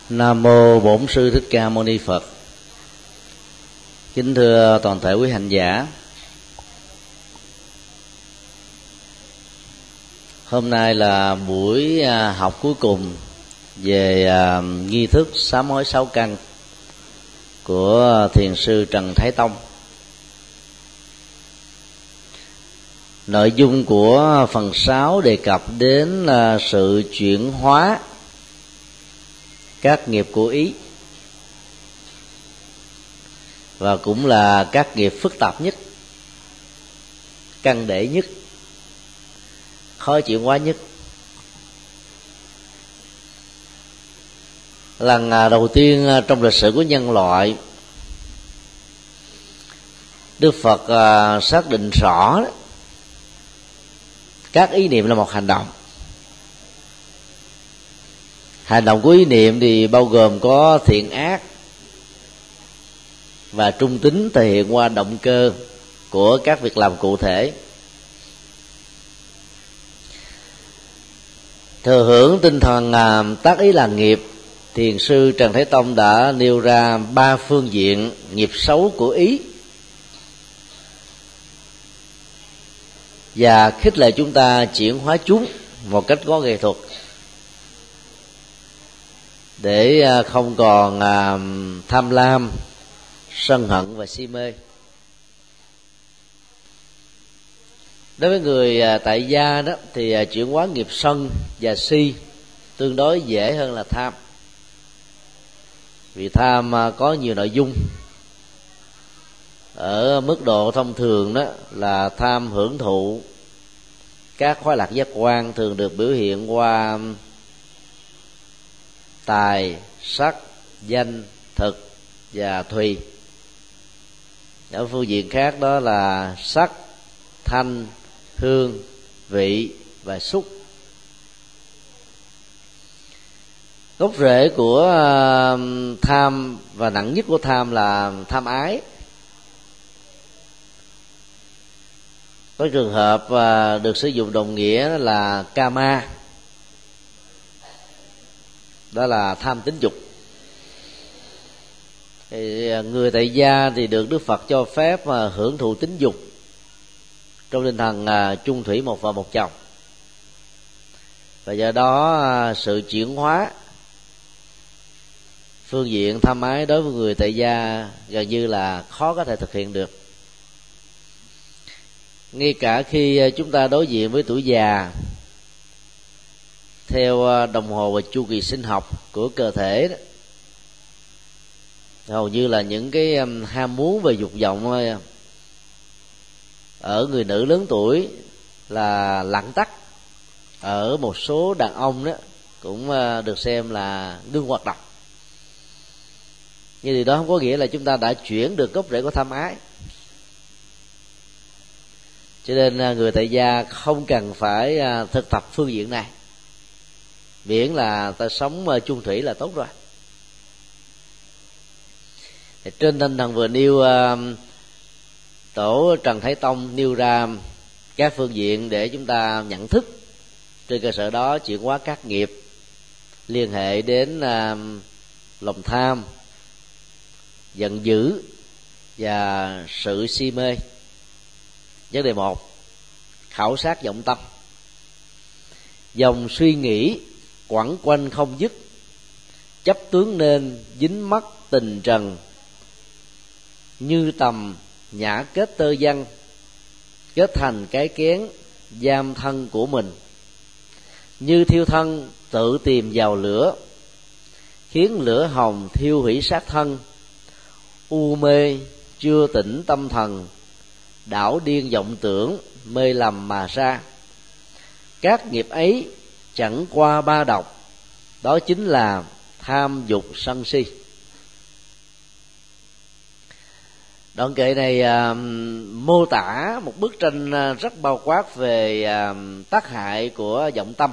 Nam mô Bổn Sư Thích Ca Mâu Ni Phật. Kính thưa toàn thể quý hành giả, hôm nay là buổi học cuối cùng về nghi thức sám hối 6 căn của thiền sư Trần Thái Tông. Nội dung của phần 6 đề cập đến sự chuyển hóa các nghiệp của ý, và cũng là các nghiệp phức tạp nhất, căn để nhất, khó chuyển hóa nhất. Lần đầu tiên trong lịch sử của nhân loại, Đức Phật xác định rõ các ý niệm là một hành động. Hành động của ý niệm thì bao gồm có thiện ác và trung tính thể hiện qua động cơ của các việc làm cụ thể. Thừa hưởng tinh thần tác ý là nghiệp, thiền sư Trần Thái Tông đã nêu ra 3 phương diện nghiệp xấu của ý, và khích lệ chúng ta chuyển hóa chúng một cách có nghệ thuật, để không còn tham lam, sân hận và si mê. Đối với người tại gia đó thì chuyển hóa nghiệp sân và si tương đối dễ hơn là tham, vì tham có nhiều nội dung. Ở mức độ thông thường đó là tham hưởng thụ các khoái lạc giác quan, thường được biểu hiện qua tài, sắc, danh, thực và thùy. Ở phương diện khác đó là sắc, thanh, hương, vị và xúc. Gốc rễ của tham và nặng nhất của tham là tham ái. Có trường hợp được sử dụng đồng nghĩa là kama, đó là tham tính dục. Thì người tại gia thì được Đức Phật cho phép hưởng thụ tính dục trong tinh thần chung thủy, một vợ một chồng, và do đó sự chuyển hóa phương diện tham ái đối với người tại gia gần như là khó có thể thực hiện được. Ngay cả khi chúng ta đối diện với tuổi già, theo đồng hồ và chu kỳ sinh học của cơ thể đó, hầu như là những cái ham muốn về dục vọng ở người nữ lớn tuổi là lặng tắt. Ở một số đàn ông đó cũng được xem là ngưng hoạt động. Nhưng điều đó không có nghĩa là chúng ta đã chuyển được gốc rễ của tham ái. Cho nên người tại gia không cần phải thực tập phương diện này, miễn là ta sống chung thủy là tốt rồi. Trên tinh thần vừa nêu, tổ Trần Thái Tông nêu ra các phương diện để chúng ta nhận thức, trên cơ sở đó chuyển hóa các nghiệp liên hệ đến lòng tham, giận dữ và sự si mê. Vấn đề 1, khảo sát vọng tâm. Dòng suy nghĩ quẩn quanh không dứt, chấp tướng nên dính mắc tình trần, như tầm nhã kết tơ văn, kết thành cái kén giam thân của mình. Như thiêu thân tự tìm vào lửa, khiến lửa hồng thiêu hủy xác thân. U mê chưa tỉnh tâm thần, đảo điên vọng tưởng, mê lầm mà ra. Các nghiệp ấy chẳng qua 3 độc, đó chính là tham dục sân si. Đoạn kệ này mô tả một bức tranh rất bao quát về tác hại của vọng tâm.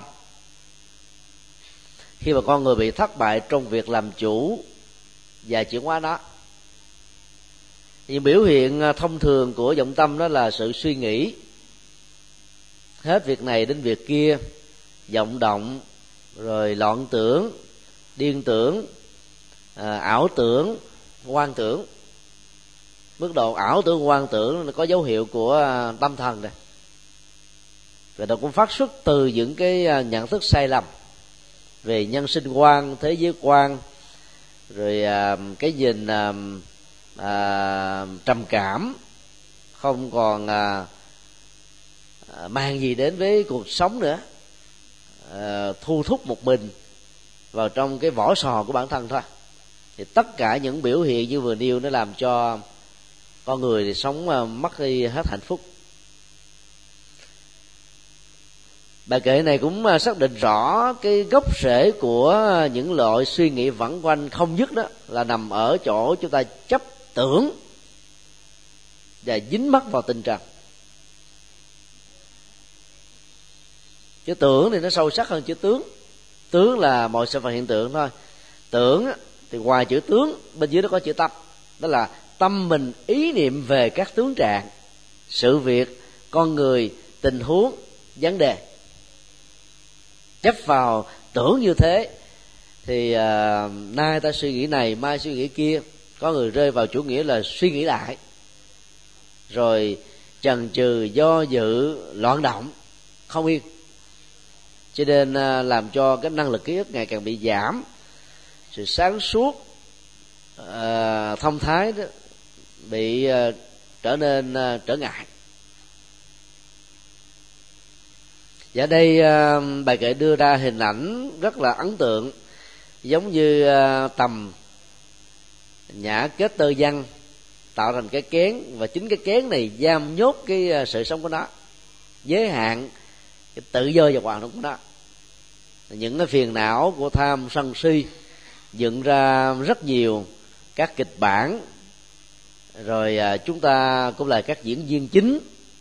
Khi mà con người bị thất bại trong việc làm chủ và chuyển hóa nó, thì biểu hiện thông thường của vọng tâm đó là sự suy nghĩ hết việc này đến việc kia, vọng động, rồi loạn tưởng, điên tưởng, ảo tưởng, quan tưởng. Mức độ ảo tưởng, quan tưởng nó có dấu hiệu của tâm thần này, và nó cũng phát xuất từ những cái nhận thức sai lầm về nhân sinh quan, thế giới quan, rồi cái nhìn trầm cảm, không còn mang gì đến với cuộc sống nữa, thu thúc một mình vào trong cái vỏ sò của bản thân thôi. Thì tất cả những biểu hiện như vừa nêu nó làm cho con người thì sống mất đi hết hạnh phúc. Bài kệ này cũng xác định rõ cái gốc rễ của những loại suy nghĩ vẩn quanh không dứt, đó là nằm ở chỗ chúng ta chấp tưởng và dính mắc vào tình trần. Chữ tưởng thì nó sâu sắc hơn chữ tướng. Tướng là mọi sự vật hiện tượng thôi. Tưởng thì ngoài chữ tướng, bên dưới nó có chữ tâm. Đó là tâm mình ý niệm về các tướng trạng, sự việc, con người, tình huống, vấn đề. Chấp vào tưởng như thế thì nay ta suy nghĩ này, mai suy nghĩ kia. Có người rơi vào chủ nghĩa là suy nghĩ lại, rồi chần chừ, do dự, loạn động, không yên. Cho nên làm cho cái năng lực ký ức ngày càng bị giảm, sự sáng suốt, thông thái đó bị trở nên trở ngại. Và đây bài kệ đưa ra hình ảnh rất là ấn tượng, giống như tầm nhã kết tơ văn tạo thành cái kén, và chính cái kén này giam nhốt cái sự sống của nó, giới hạn cái tự do và hoạt động của nó. Những cái phiền não của tham sân si dựng ra rất nhiều các kịch bản, rồi chúng ta cũng là các diễn viên chính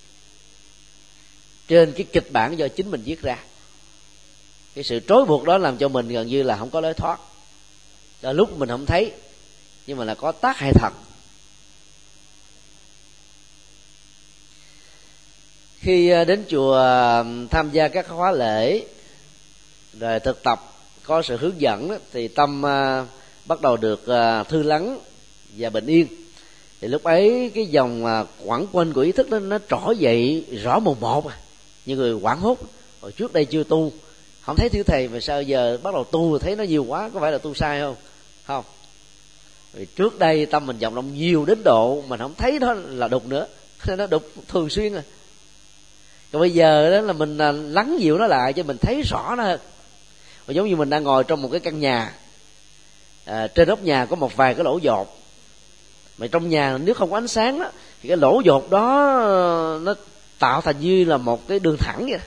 trên cái kịch bản do chính mình viết ra. Cái sự trói buộc đó làm cho mình gần như là không có lối thoát. Đôi lúc mình không thấy, nhưng mà là có tác hại thật. Khi đến chùa tham gia các khóa lễ rồi thực tập có sự hướng dẫn đó, thì tâm bắt đầu được thư lắng và bình yên. Thì lúc ấy cái dòng quẩn quanh của ý thức đó nó trỗi dậy rõ mồn một, như người hoảng hốt. Hồi trước đây chưa tu, không thấy thiếu thầy, mà sao giờ bắt đầu tu thấy nó nhiều quá, có phải là tu sai không? Không. Vì trước đây tâm mình vọng động nhiều đến độ mình không thấy đó là đục nữa, nó đục thường xuyên rồi. Còn bây giờ đó là mình lắng dịu nó lại cho mình thấy rõ nó hơn. Và giống như mình đang ngồi trong một cái căn nhà, trên nóc nhà có một vài cái lỗ dột, mà trong nhà nếu không có ánh sáng đó, thì cái lỗ dột đó nó tạo thành như là một cái đường thẳng vậy.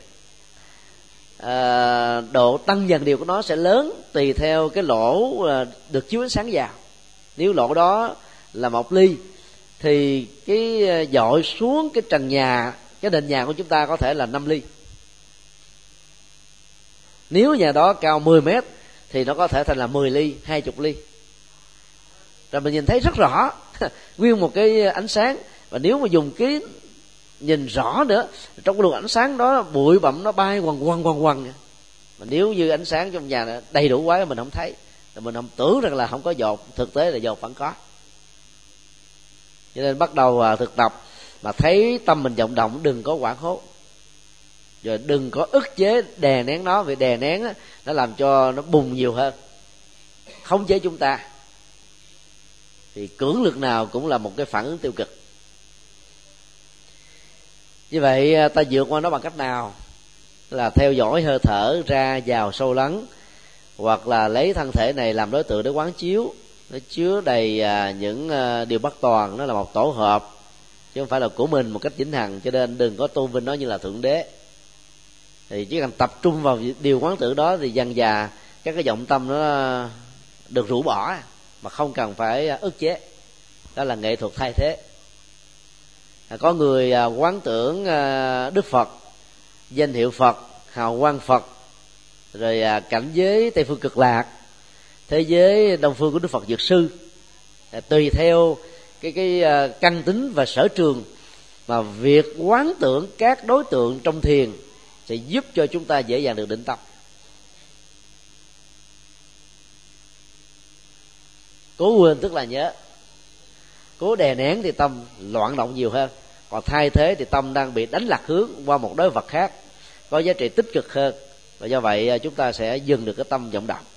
Độ tăng dần điều của nó sẽ lớn tùy theo cái lỗ được chiếu ánh sáng vào. Nếu lỗ đó là 1 ly thì cái dội xuống cái trần nhà, cái nền nhà của chúng ta có thể là 5 ly. Nếu nhà đó cao 10 mét thì nó có thể thành là 10 ly, 20 ly. Rồi mình nhìn thấy rất rõ nguyên một cái ánh sáng. Và nếu mà dùng cái nhìn rõ nữa, trong cái luồng ánh sáng đó bụi bặm nó bay quằn. Mà nếu như ánh sáng trong nhà đầy đủ quá mình không thấy, rồi mình không tưởng rằng là không có dột, thực tế là dột vẫn có. Cho nên bắt đầu thực tập mà thấy tâm mình vọng động, đừng có hoảng hốt, rồi đừng có ức chế đè nén nó. Vì đè nén á, nó làm cho nó bùng nhiều hơn. Khống chế chúng ta thì cưỡng lực nào cũng là một cái phản ứng tiêu cực. Như vậy ta vượt qua nó bằng cách nào? Là theo dõi hơi thở ra vào sâu lắng, hoặc là lấy thân thể này làm đối tượng để quán chiếu. Nó chứa đầy những điều bất toàn, nó là một tổ hợp chứ không phải là của mình một cách vĩnh hằng. Cho nên đừng có tôn vinh nó như là thượng đế. Thì chỉ cần tập trung vào điều quán tưởng đó thì dần dà các cái vọng tâm nó được rũ bỏ, mà không cần phải ức chế. Đó là nghệ thuật thay thế. Có người quán tưởng Đức Phật, danh hiệu Phật, hào quang Phật, rồi cảnh giới Tây phương cực lạc, thế giới đông phương của Đức Phật Dược Sư. Tùy theo cái căn tính và sở trường mà việc quán tưởng các đối tượng trong thiền sẽ giúp cho chúng ta dễ dàng được định tâm. Cố quên tức là nhớ. Cố đè nén thì tâm loạn động nhiều hơn, còn thay thế thì tâm đang bị đánh lạc hướng qua một đối vật khác có giá trị tích cực hơn, và do vậy chúng ta sẽ dừng được cái tâm vọng động.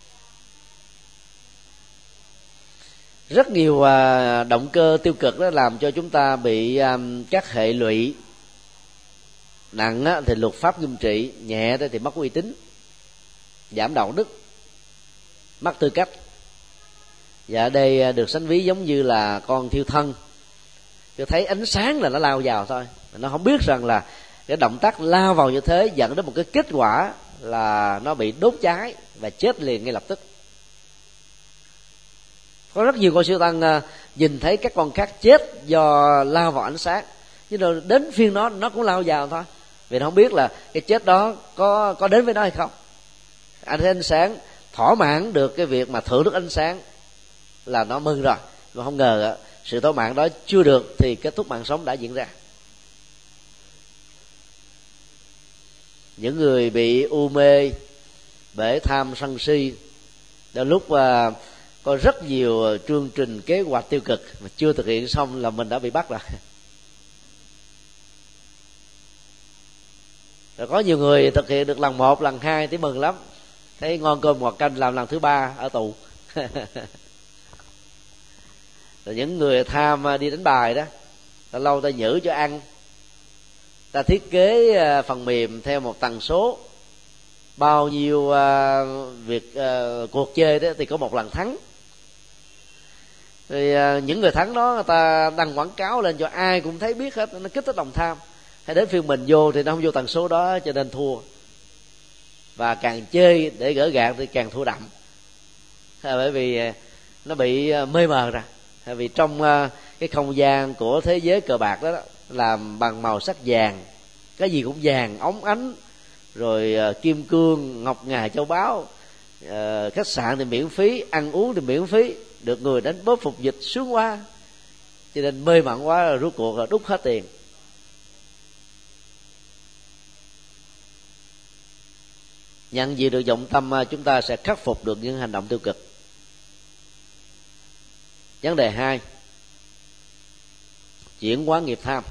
Rất nhiều động cơ tiêu cực đó làm cho chúng ta bị các hệ lụy. Nặng thì luật pháp nghiêm trị, nhẹ thì mất uy tín, giảm đạo đức, mất tư cách. Và ở đây được sánh ví giống như là con thiêu thân, cứ thấy ánh sáng là nó lao vào thôi, nó không biết rằng là cái động tác lao vào như thế dẫn đến một cái kết quả là nó bị đốt cháy và chết liền ngay lập tức. Có rất nhiều con siêu tăng nhìn thấy các con khác chết do lao vào ánh sáng, nhưng rồi đến phiên nó cũng lao vào thôi, vì nó không biết là cái chết đó có đến với nó hay không. Ánh sáng thỏa mãn được cái việc mà thưởng thức ánh sáng là nó mừng rồi, mà không ngờ sự thỏa mãn đó chưa được thì kết thúc mạng sống đã diễn ra. Những người bị u mê bởi tham sân si, đến lúc có rất nhiều chương trình kế hoạch tiêu cực mà chưa thực hiện xong là mình đã bị bắt rồi. Rồi có nhiều người thực hiện được lần 1, lần 2 thì mừng lắm, thấy ngon cơm ngọt canh, làm lần thứ 3 ở tù. Rồi những người tham đi đánh bài đó, ta lâu ta nhử cho ăn, ta thiết kế phần mềm theo một tần số, bao nhiêu cuộc chơi đó thì có một lần thắng. Thì những người thắng đó người ta đăng quảng cáo lên cho ai cũng thấy biết hết, nó kích thích lòng tham. Hay đến phiên mình vô thì nó không vô tần số đó, cho nên thua. Và càng chơi để gỡ gạt thì càng thua đậm, bởi vì nó bị mê mờ ra. Vì trong cái không gian của thế giới cờ bạc đó, làm bằng màu sắc vàng, cái gì cũng vàng óng ánh, rồi kim cương ngọc ngà châu báu, khách sạn thì miễn phí, ăn uống thì miễn phí, được người đánh bóp phục dịch sướng quá, cho nên mê mẩn quá rồi rốt cuộc là đút hết tiền. Nhận gì được vọng tâm, chúng ta sẽ khắc phục được những hành động tiêu cực. Vấn đề 2, chuyển hóa nghiệp tham.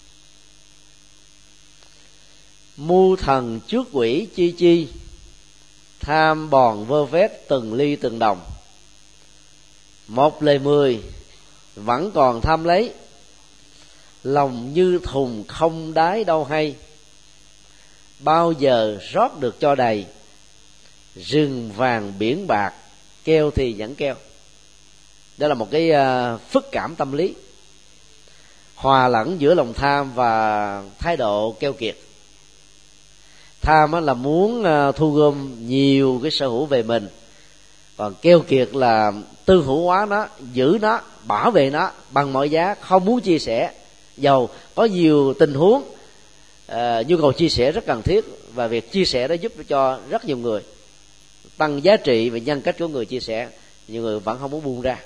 Mưu thần trước quỷ chi chi, tham bòn vơ vét từng ly từng đồng. Một lời 10 vẫn còn tham lấy, lòng như thùng không đáy đâu hay. Bao giờ rót được cho đầy, rừng vàng biển bạc, keo thì vẫn keo. Đó là một cái phức cảm tâm lý hòa lẫn giữa lòng tham và thái độ keo kiệt. Tham là muốn thu gom nhiều cái sở hữu về mình, còn keo kiệt là tư hữu hóa nó, giữ nó, bảo vệ nó bằng mọi giá, không muốn chia sẻ. Dầu có nhiều tình huống nhu cầu chia sẻ rất cần thiết, và việc chia sẻ đó giúp cho rất nhiều người tăng giá trị và nhân cách của người chia sẻ, nhiều người vẫn không muốn buông ra.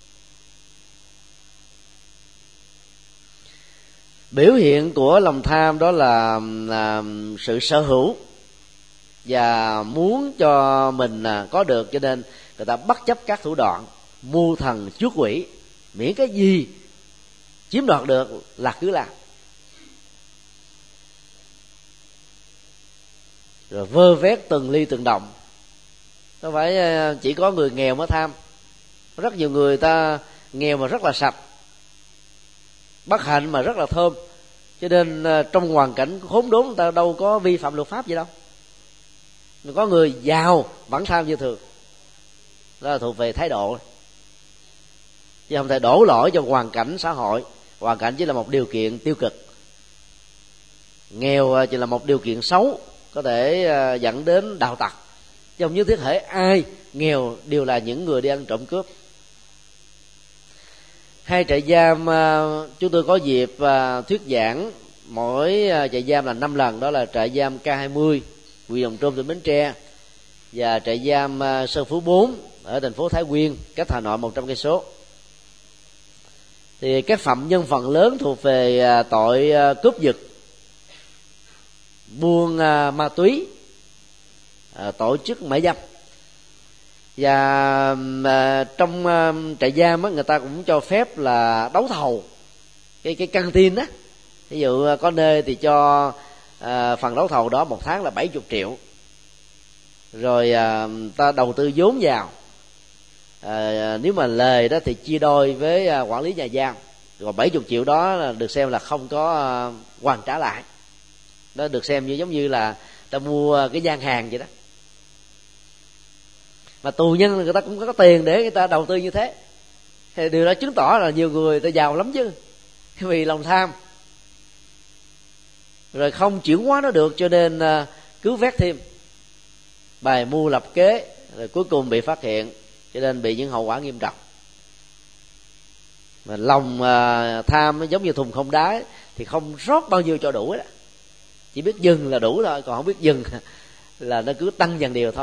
Biểu hiện của lòng tham đó là sự sở hữu và muốn cho mình có được, cho nên người ta bất chấp các thủ đoạn mưu thần chuốc quỷ, miễn cái gì chiếm đoạt được là cứ làm. Rồi vơ vét từng ly từng đồng. Không phải chỉ có người nghèo mới tham, rất nhiều người ta nghèo mà rất là sạch, bất hạnh mà rất là thơm, cho nên trong hoàn cảnh khốn đốn người ta đâu có vi phạm luật pháp gì đâu. Có người giàu vẫn tham như thường, đó là thuộc về thái độ, chứ không thể đổ lỗi cho hoàn cảnh xã hội. Hoàn cảnh chỉ là một điều kiện tiêu cực, nghèo chỉ là một điều kiện xấu có thể dẫn đến đạo tặc, chứ không nhất thiết thể ai nghèo đều là những người đi ăn trộm cướp. Hai trại giam chúng tôi có dịp thuyết giảng, mỗi trại giam là 5 lần, đó là trại giam K20 huyện Đồng Trung tỉnh Bến Tre và trại giam Sơn Phú 4 ở thành phố Thái Nguyên, cách Hà Nội 100 cây số. Thì các phạm nhân phần lớn thuộc về tội cướp giật, buôn ma túy, tổ chức mại dâm. Và trong trại giam á, người ta cũng cho phép là đấu thầu cái căng tin á. Ví dụ có nơi thì cho phần đấu thầu đó một tháng là 70 triệu, rồi ta đầu tư vốn vào, nếu mà lời đó thì chia đôi với quản lý nhà giam, còn 70 triệu đó là được xem là không có hoàn trả lại. Đó được xem như giống như là ta mua cái gian hàng vậy đó. Mà tù nhân người ta cũng có tiền để người ta đầu tư như thế, thì điều đó chứng tỏ là nhiều người ta giàu lắm chứ, vì lòng tham rồi không chuyển hóa nó được, cho nên cứ vét thêm, bài mưu lập kế, rồi cuối cùng bị phát hiện, cho nên bị những hậu quả nghiêm trọng. Mà lòng tham nó giống như thùng không đáy, thì không rót bao nhiêu cho đủ đó, chỉ biết dừng là đủ thôi, còn không biết dừng là nó cứ tăng dần điều thôi.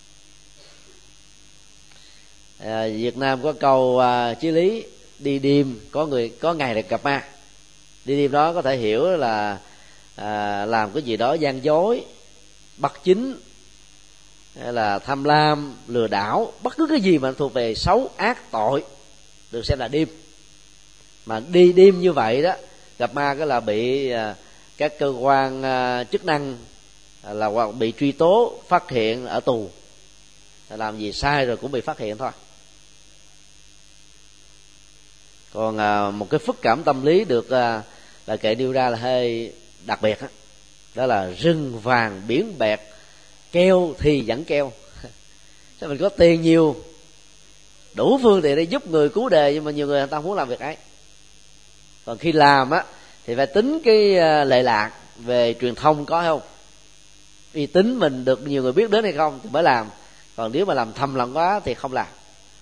Việt Nam có câu chí lý: đi đêm có ngày được gặp ma. Đi đêm đó có thể hiểu là làm cái gì đó gian dối, bắt chính, hay là tham lam, lừa đảo, bất cứ cái gì mà thuộc về xấu ác tội được xem là đêm. Mà đi đêm như vậy đó, gặp ma cái là bị các cơ quan chức năng là hoặc bị truy tố, phát hiện ở tù, làm gì sai rồi cũng bị phát hiện thôi. Còn một cái phức cảm tâm lý được là kệ nêu ra là hơi đặc biệt đó. Đó là rừng vàng biển bẹt, keo thì vẫn keo. Sao mình có tiền nhiều, đủ phương tiện để giúp người cứu đề, nhưng mà nhiều người ta không muốn làm việc ấy. Còn khi làm á thì phải tính cái lệ lạc về truyền thông có hay không, uy tín mình được nhiều người biết đến hay không thì mới làm. Còn nếu mà làm thầm lặng quá thì không làm.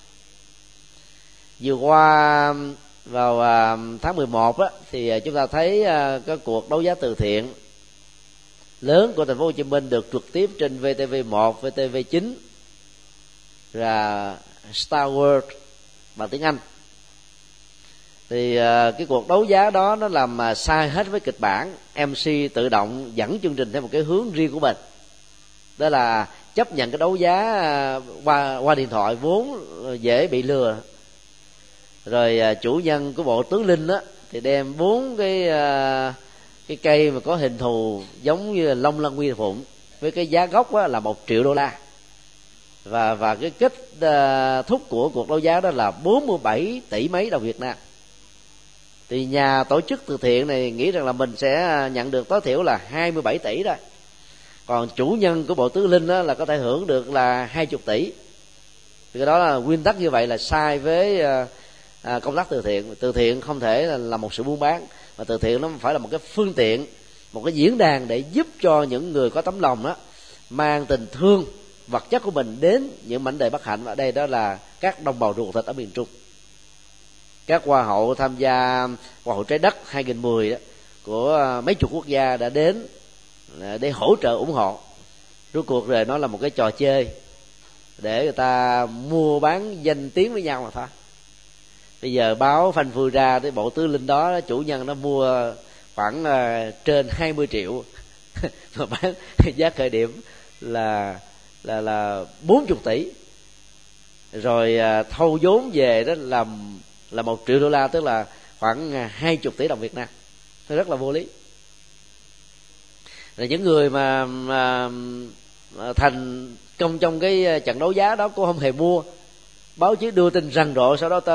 Vừa qua vào tháng 11 á, thì chúng ta thấy cái cuộc đấu giá từ thiện lớn của thành phố Hồ Chí Minh được trực tiếp trên VTV1, VTV9 và Star World bằng tiếng Anh. Thì cái cuộc đấu giá đó nó làm sai hết với kịch bản. MC tự động dẫn chương trình theo một cái hướng riêng của mình, đó là chấp nhận cái đấu giá qua điện thoại, vốn dễ bị lừa. Rồi chủ nhân của bộ tướng linh á thì đem 4 cái cây mà có hình thù giống như là long lân quy phụng, với cái giá gốc á là $1 triệu. Và cái kết thúc của cuộc đấu giá đó là 47 tỷ mấy đồng Việt Nam. Thì nhà tổ chức từ thiện này nghĩ rằng là mình sẽ nhận được tối thiểu là 27 tỷ rồi. Còn chủ nhân của bộ tứ linh đó là có thể hưởng được là 20 tỷ. Thì cái đó là nguyên tắc như vậy là sai với công tác từ thiện. Từ thiện không thể là một sự buôn bán, mà từ thiện nó phải là một cái phương tiện, một cái diễn đàn để giúp cho những người có tấm lòng đó mang tình thương vật chất của mình đến những mảnh đời bất hạnh. Ở đây đó là các đồng bào ruột thịt ở miền Trung. Các hoa hậu tham gia Hoa hậu Trái Đất 2010 đó, của mấy chục quốc gia đã đến để hỗ trợ ủng hộ. Rốt cuộc rồi nó là một cái trò chơi để người ta mua bán danh tiếng với nhau mà thôi. Bây giờ báo phanh phui ra cái bộ tứ linh đó, chủ nhân nó mua khoảng trên 20 triệu mà bán giá khởi điểm là 40 tỷ, rồi thâu vốn về đó là $1 triệu, tức là khoảng 20 tỷ đồng Việt Nam. Nó rất là vô lý. Rồi những người mà thành công trong cái trận đấu giá đó cũng không hề mua, báo chí đưa tin rầm rộ, sau đó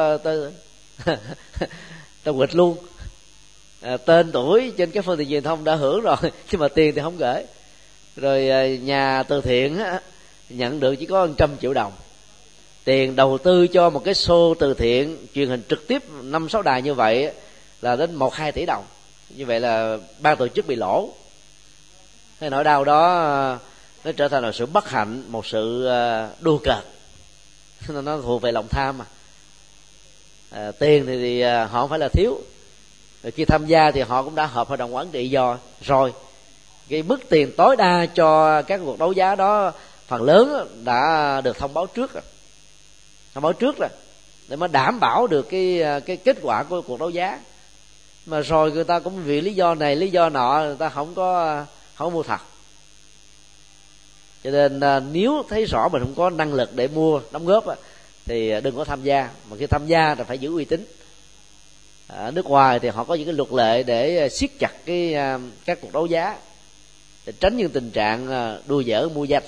ta quỵt luôn. Tên tuổi trên các phương tiện truyền thông đã hưởng rồi, nhưng mà tiền thì không gửi. Rồi nhà từ thiện nhận được chỉ có 100 triệu đồng. Tiền đầu tư cho một cái show từ thiện truyền hình trực tiếp 5-6 đài như vậy là đến 1-2 tỷ đồng. Như vậy là ban tổ chức bị lỗ. Cái nỗi đau đó nó trở thành một sự bất hạnh, một sự đua cợt. Nó thuộc về lòng tham mà. Tiền thì họ không phải là thiếu. Rồi khi tham gia thì họ cũng đã hợp hội đồng quản trị rồi. Cái mức tiền tối đa cho các cuộc đấu giá đó phần lớn đã được thông báo trước rồi, để mà đảm bảo được cái kết quả của cuộc đấu giá. Mà rồi người ta cũng vì lý do này lý do nọ người ta không mua thật. Cho nên nếu thấy rõ mình không có năng lực để mua đóng góp thì đừng có tham gia. Mà khi tham gia thì phải giữ uy tín. Ở nước ngoài thì họ có những cái luật lệ để siết chặt các cuộc đấu giá, để tránh những tình trạng đua dỡ mua danh.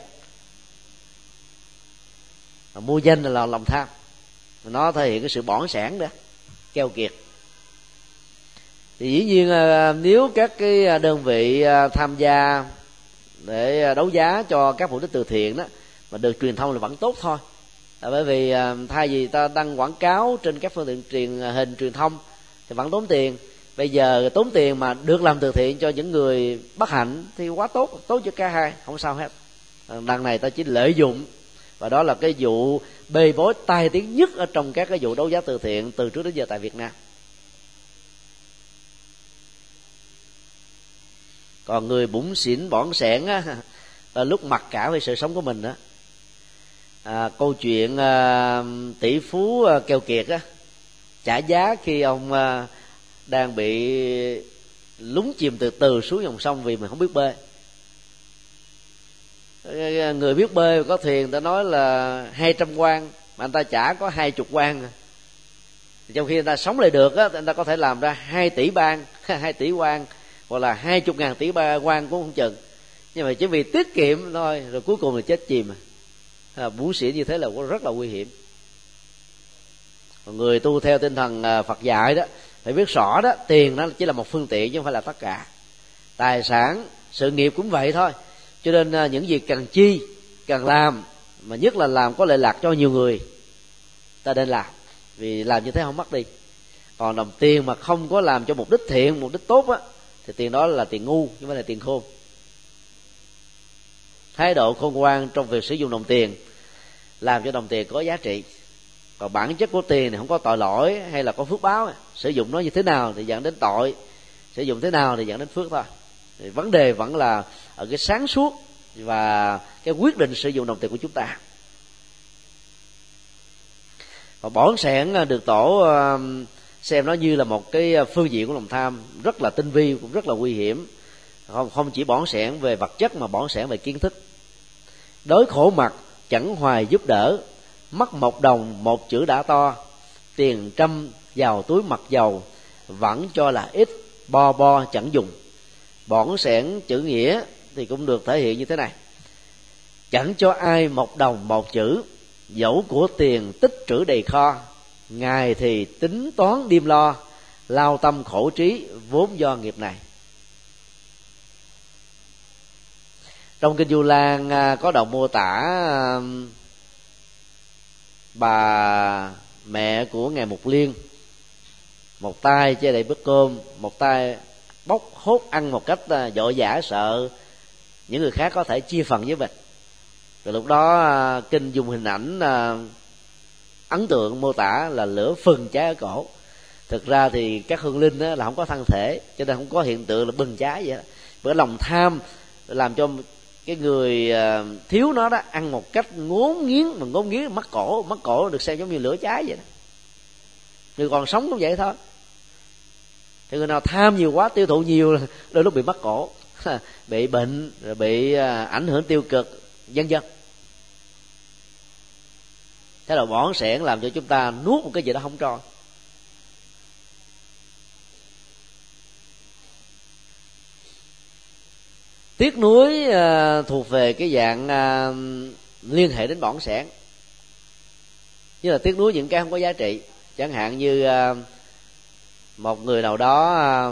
Mua danh là lòng tham, nó thể hiện cái sự bỏng sẻn đó, keo kiệt. Thì dĩ nhiên nếu các cái đơn vị tham gia để đấu giá cho các mục đích từ thiện đó mà được truyền thông là vẫn tốt thôi. Bởi vì thay vì ta đăng quảng cáo trên các phương tiện truyền hình truyền thông thì vẫn tốn tiền. Bây giờ tốn tiền mà được làm từ thiện cho những người bất hạnh thì quá tốt, tốt cho cả hai, không sao hết. Đằng này ta chỉ lợi dụng, và đó là cái vụ bê bối tai tiếng nhất ở trong các cái vụ đấu giá từ thiện từ trước đến giờ tại Việt Nam. Còn người bủn xỉn bỏn sẻn á, lúc mặc cả về sự sống của mình đó. Câu chuyện tỷ phú keo kiệt á, trả giá khi ông đang bị lún chìm từ từ xuống dòng sông vì mình không biết bơi. Người biết bơi có thuyền ta nói là 200 quan, mà anh ta trả có 20 quan. Trong khi người ta sống lại được á, anh ta có thể làm ra 2 tỷ bang 2 tỷ quan, hoặc là 20.000 tỷ quan cũng không chừng. Nhưng mà chỉ vì tiết kiệm thôi, rồi cuối cùng là chết chìm. Bủn xỉn như thế là rất là nguy hiểm. Còn người tu theo tinh thần Phật dạy đó, phải biết rõ đó, tiền nó chỉ là một phương tiện chứ không phải là tất cả. Tài sản, sự nghiệp cũng vậy thôi. Cho nên những việc cần chi, cần làm, mà nhất là làm có lợi lạc cho nhiều người, ta nên làm, vì làm như thế không mất đi. Còn đồng tiền mà không có làm cho mục đích thiện, mục đích tốt á, thì tiền đó là tiền ngu chứ không phải là tiền khôn. Thái độ khôn ngoan trong việc sử dụng đồng tiền làm cho đồng tiền có giá trị. Còn bản chất của tiền thì không có tội lỗi hay là có phước báo. Sử dụng nó như thế nào thì dẫn đến tội, sử dụng thế nào thì dẫn đến phước thôi. Thì vấn đề vẫn là ở cái sáng suốt và cái quyết định sử dụng đồng tiền của chúng ta. Và bỏng sẻn được Tổ xem nó như là một cái phương diện của lòng tham rất là tinh vi, cũng rất là nguy hiểm. Không chỉ bỏng sẻn về vật chất mà bỏng sẻn về kiến thức. Đói khổ mặt chẳng hoài giúp đỡ, mất 1 đồng 1 chữ đã to, tiền trăm vào túi mặc dầu, vẫn cho là ít, bo bo chẳng dùng. Bỏng sẻn chữ nghĩa thì cũng được thể hiện như thế này: chẳng cho ai 1 đồng 1 chữ, dẫu của tiền tích trữ đầy kho, ngày thì tính toán đêm lo, lao tâm khổ trí vốn do nghiệp này. Trong kinh Du Lan có đoạn mô tả bà mẹ của ngài Mục Liên, một tay che đầy bát cơm, một tay bốc hốt ăn một cách vội vã, sợ những người khác có thể chia phần với mình. Rồi lúc đó kinh dùng hình ảnh ấn tượng mô tả là lửa phừng cháy ở cổ. Thực ra thì các hương linh là không có thân thể, cho nên không có hiện tượng là bừng cháy vậy đó. Bởi lòng tham làm cho cái người thiếu nó đó ăn một cách ngốn nghiến, mà ngốn nghiến mất cổ được xem giống như lửa cháy vậy đó. Người còn sống cũng vậy thôi. Thì người nào tham nhiều quá, tiêu thụ nhiều, đôi lúc bị mất cổ, bị bệnh, rồi bị ảnh hưởng tiêu cực, vân vân. Thế là bỏng sẻn làm cho chúng ta nuốt một cái gì đó không trôi. Tiếc nuối thuộc về cái dạng liên hệ đến bỏng sẻn, như là tiếc nuối những cái không có giá trị. Chẳng hạn như một người nào đó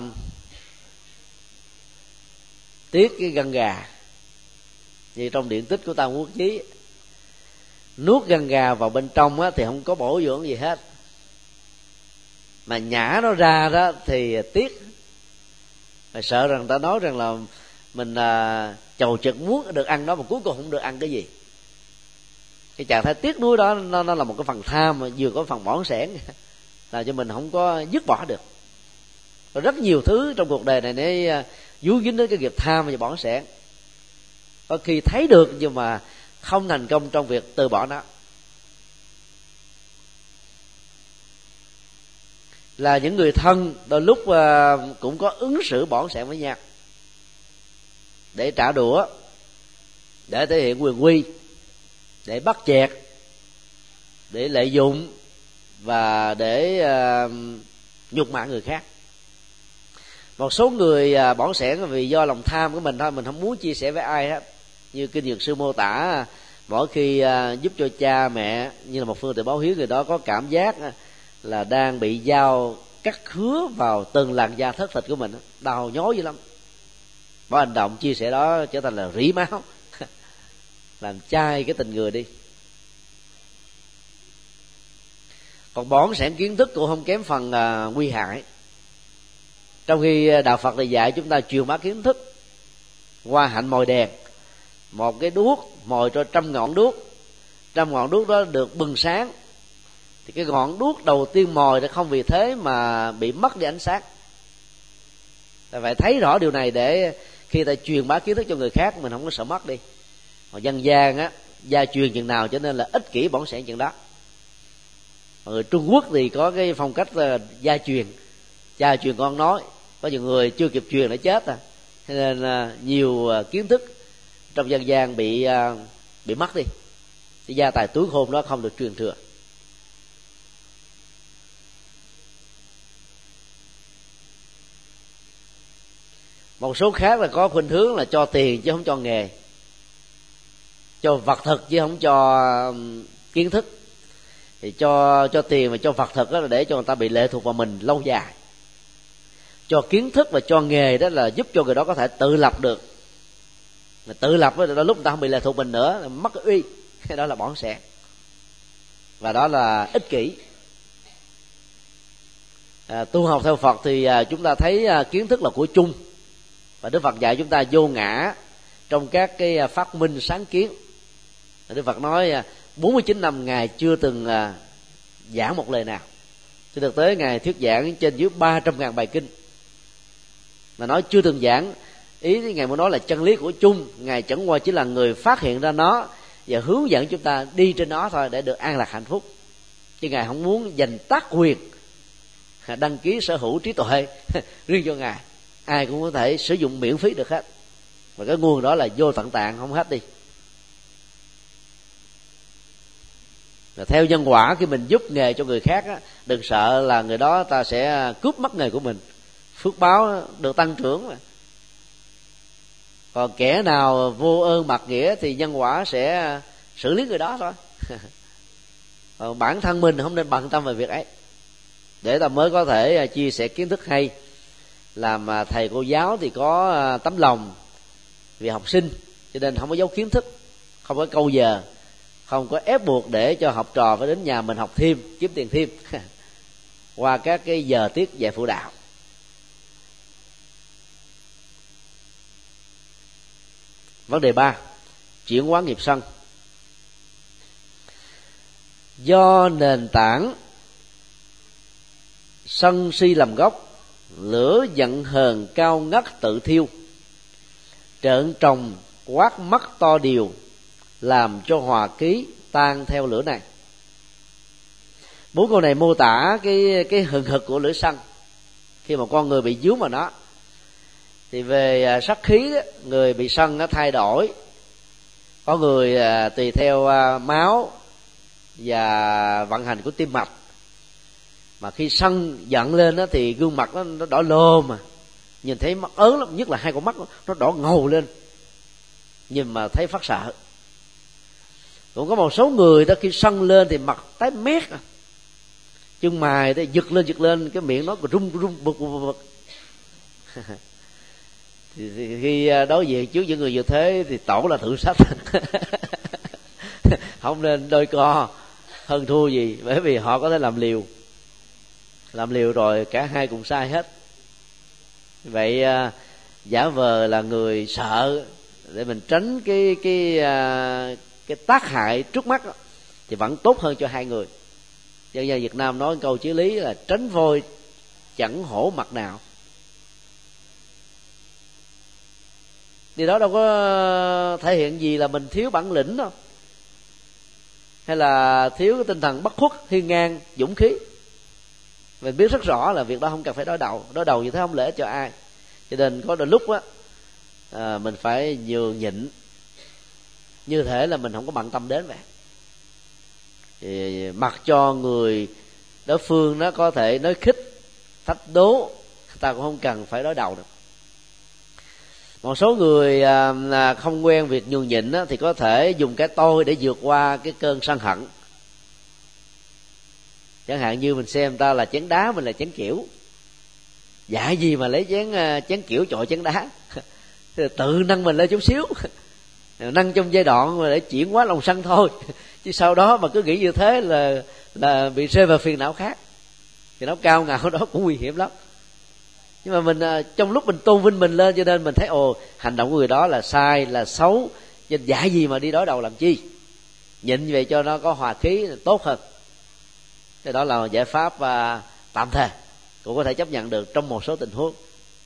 tiếc cái gân gà, như trong điển tích của Tam Quốc Chí, nuốt gân gà vào bên trong thì không có bổ dưỡng gì hết, mà nhả nó ra đó thì tiếc. Mà sợ rằng ta nói rằng là mình chầu trực muốn được ăn đó, mà cuối cùng không được ăn cái gì. Cái trạng thái tiếc nuối đó nó là một cái phần tham, mà vừa có phần bỏng sẻn, làm cho mình không có dứt bỏ được. Có rất nhiều thứ trong cuộc đời này để dúi dính đến cái nghiệp tham và bỏng sẻn. Có khi thấy được nhưng mà không thành công trong việc từ bỏ nó. Là những người thân đôi lúc cũng có ứng xử bỏng sẻn với nhau để trả đũa, để thể hiện quyền uy, để bắt chẹt, để lợi dụng và để nhục mạ người khác. Một số người bỏng sẻn vì do lòng tham của mình thôi, mình không muốn chia sẻ với ai hết. Như kinh Dược Sư mô tả, mỗi khi giúp cho cha mẹ như là một phương tiện báo hiếu, người đó có cảm giác là đang bị dao cắt khứa vào từng làn da thất thịt của mình, đau nhói dữ lắm. Mỗi hành động chia sẻ đó trở thành là rỉ máu làm chai cái tình người đi. Còn bỏng sẻn kiến thức cũng không kém phần nguy hại. Trong khi đạo Phật này dạy chúng ta truyền bá kiến thức qua hạnh mồi đèn, một cái đuốc mồi cho 100 ngọn đuốc, 100 ngọn đuốc đó được bừng sáng, thì cái ngọn đuốc đầu tiên mồi đã không vì thế mà bị mất đi ánh sáng. Ta phải thấy rõ điều này để khi ta truyền bá kiến thức cho người khác mình không có sợ mất đi. Còn dân gian á, gia truyền chừng nào cho nên là ích kỷ bỏng sẻn chừng đó. Người Trung Quốc thì có cái phong cách gia truyền, cha truyền con nói. Có nhiều người chưa kịp truyền đã chết à, cho nên nhiều kiến thức trong dân gian bị mất đi. Cái gia tài túi khôn đó không được truyền thừa. Một số khác là có khuynh hướng là cho tiền chứ không cho nghề, cho vật thực chứ không cho kiến thức. Thì cho tiền và cho vật thực đó là để cho người ta bị lệ thuộc vào mình lâu dài. Cho kiến thức và cho nghề đó là giúp cho người đó có thể tự lập được. Mà tự lập đó lúc người ta không bị lệ thuộc mình nữa, mất cái uy. Đó là bỏng sẻn, và đó là ích kỷ. Tu học theo Phật thì chúng ta thấy kiến thức là của chung, và Đức Phật dạy chúng ta vô ngã trong các cái phát minh sáng kiến. Đức Phật nói 49 năm Ngài chưa từng giảng một lời nào. Trên thực tế Ngài thuyết giảng trên dưới 300.000 bài kinh, mà nói chưa từng giảng, ý thì Ngài muốn nói là chân lý của chung. Ngài chẳng qua chỉ là người phát hiện ra nó và hướng dẫn chúng ta đi trên nó thôi để được an lạc hạnh phúc, chứ Ngài không muốn dành tác quyền đăng ký sở hữu trí tuệ riêng cho Ngài. Ai cũng có thể sử dụng miễn phí được hết, và cái nguồn đó là vô tận tạng, không hết đi. Và theo nhân quả, khi mình giúp nghề cho người khác á, đừng sợ là người đó ta sẽ cướp mất nghề của mình. Phước báo được tăng trưởng mà. Còn kẻ nào vô ơn bạc nghĩa thì nhân quả sẽ xử lý người đó thôi. Còn bản thân mình không nên bận tâm về việc ấy, để ta mới có thể chia sẻ kiến thức hay. Làm thầy cô giáo thì có tấm lòng vì học sinh, cho nên không có giấu kiến thức, không có câu giờ, không có ép buộc để cho học trò phải đến nhà mình học thêm, kiếm tiền thêm qua các cái giờ tiết dạy phụ đạo. Vấn đề 3, chuyển hóa nghiệp sân. Do nền tảng sân si làm gốc, lửa giận hờn cao ngất tự thiêu, trợn trồng quát mắt to điều, làm cho hòa khí tan theo lửa này. 4 câu này mô tả cái hừng hực của lửa sân khi mà con người bị dướng vào nó. Thì về sắc khí đó, người bị sân nó thay đổi. Có người tùy theo máu và vận hành của tim mạch, mà khi sân giận lên đó, thì gương mặt nó đỏ lô, mà nhìn thấy mắt ớn lắm, nhất là hai con mắt nó đỏ ngầu lên, nhìn mà thấy phát sợ. Cũng có một số người đó khi sân lên thì mặt tái mét, chân mày thì giật lên, cái miệng nó rung bực. Thì khi đối diện trước những người như thế thì tổ là thử sách không nên đôi co hơn thua gì, bởi vì họ có thể làm liều rồi cả hai cùng sai hết. Vậy giả vờ là người sợ để mình tránh cái tác hại trước mắt đó, thì vẫn tốt hơn cho hai người. Dân gian Việt Nam nói câu chí lý là tránh voi chẳng hổ mặt nào. Điều đó đâu có thể hiện gì là mình thiếu bản lĩnh đâu, hay là thiếu cái tinh thần bất khuất, hiên ngang, dũng khí. Mình biết rất rõ là việc đó không cần phải đối đầu như thế không lợi ích cho ai. Cho nên có đôi lúc á mình phải nhường nhịn như thể là mình không có bận tâm đến vậy. Thì mặc cho người đối phương nó có thể nói khích, thách đố, ta cũng không cần phải đối đầu được. Một số người không quen việc nhường nhịn thì có thể dùng cái tôi để vượt qua cái cơn sân hận. Chẳng hạn như mình xem ta là chén đá, mình là chén kiểu, dạy gì mà lấy chén kiểu chọi chén đá. Tự nâng mình lên chút xíu, nâng trong giai đoạn mà để chuyển hóa lòng sân thôi, chứ sau đó mà cứ nghĩ như thế là bị rơi vào phiền não khác. Thì nó cao ngạo đó cũng nguy hiểm lắm. Nhưng mà mình trong lúc mình tôn vinh mình lên, cho nên mình thấy hành động của người đó là sai, là xấu, nên dạy gì mà đi đối đầu làm chi, nhịn vậy cho nó có hòa khí là tốt hơn. Thì đó là giải pháp tạm thời, cũng có thể chấp nhận được trong một số tình huống.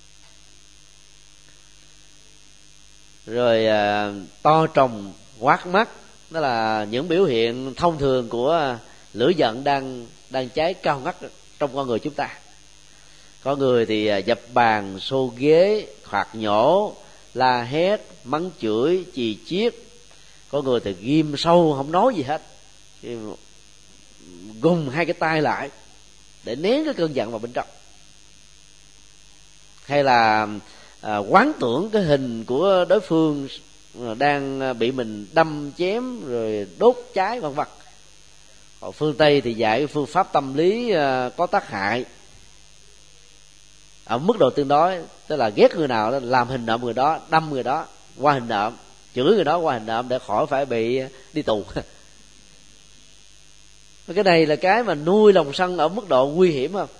Rồi to trồng quát mắt, đó là những biểu hiện thông thường của lửa giận đang cháy cao ngất trong con người chúng ta. Có người thì dập bàn, xô ghế, khoạc nhổ, la hét, mắng chửi, chì chiết. Có người thì ghim sâu không nói gì hết, gùng hai cái tay lại để nén cái cơn giận vào bên trong. Hay là quán tưởng cái hình của đối phương đang bị mình đâm chém rồi đốt cháy vân vân. Còn phương Tây thì dạy phương pháp tâm lý có tác hại ở mức độ tương đối, tức là ghét người nào đó làm hình nộm người đó, đâm người đó qua hình nộm, chửi người đó qua hình nộm để khỏi phải bị đi tù. Cái này là cái mà nuôi lòng sân ở mức độ nguy hiểm không?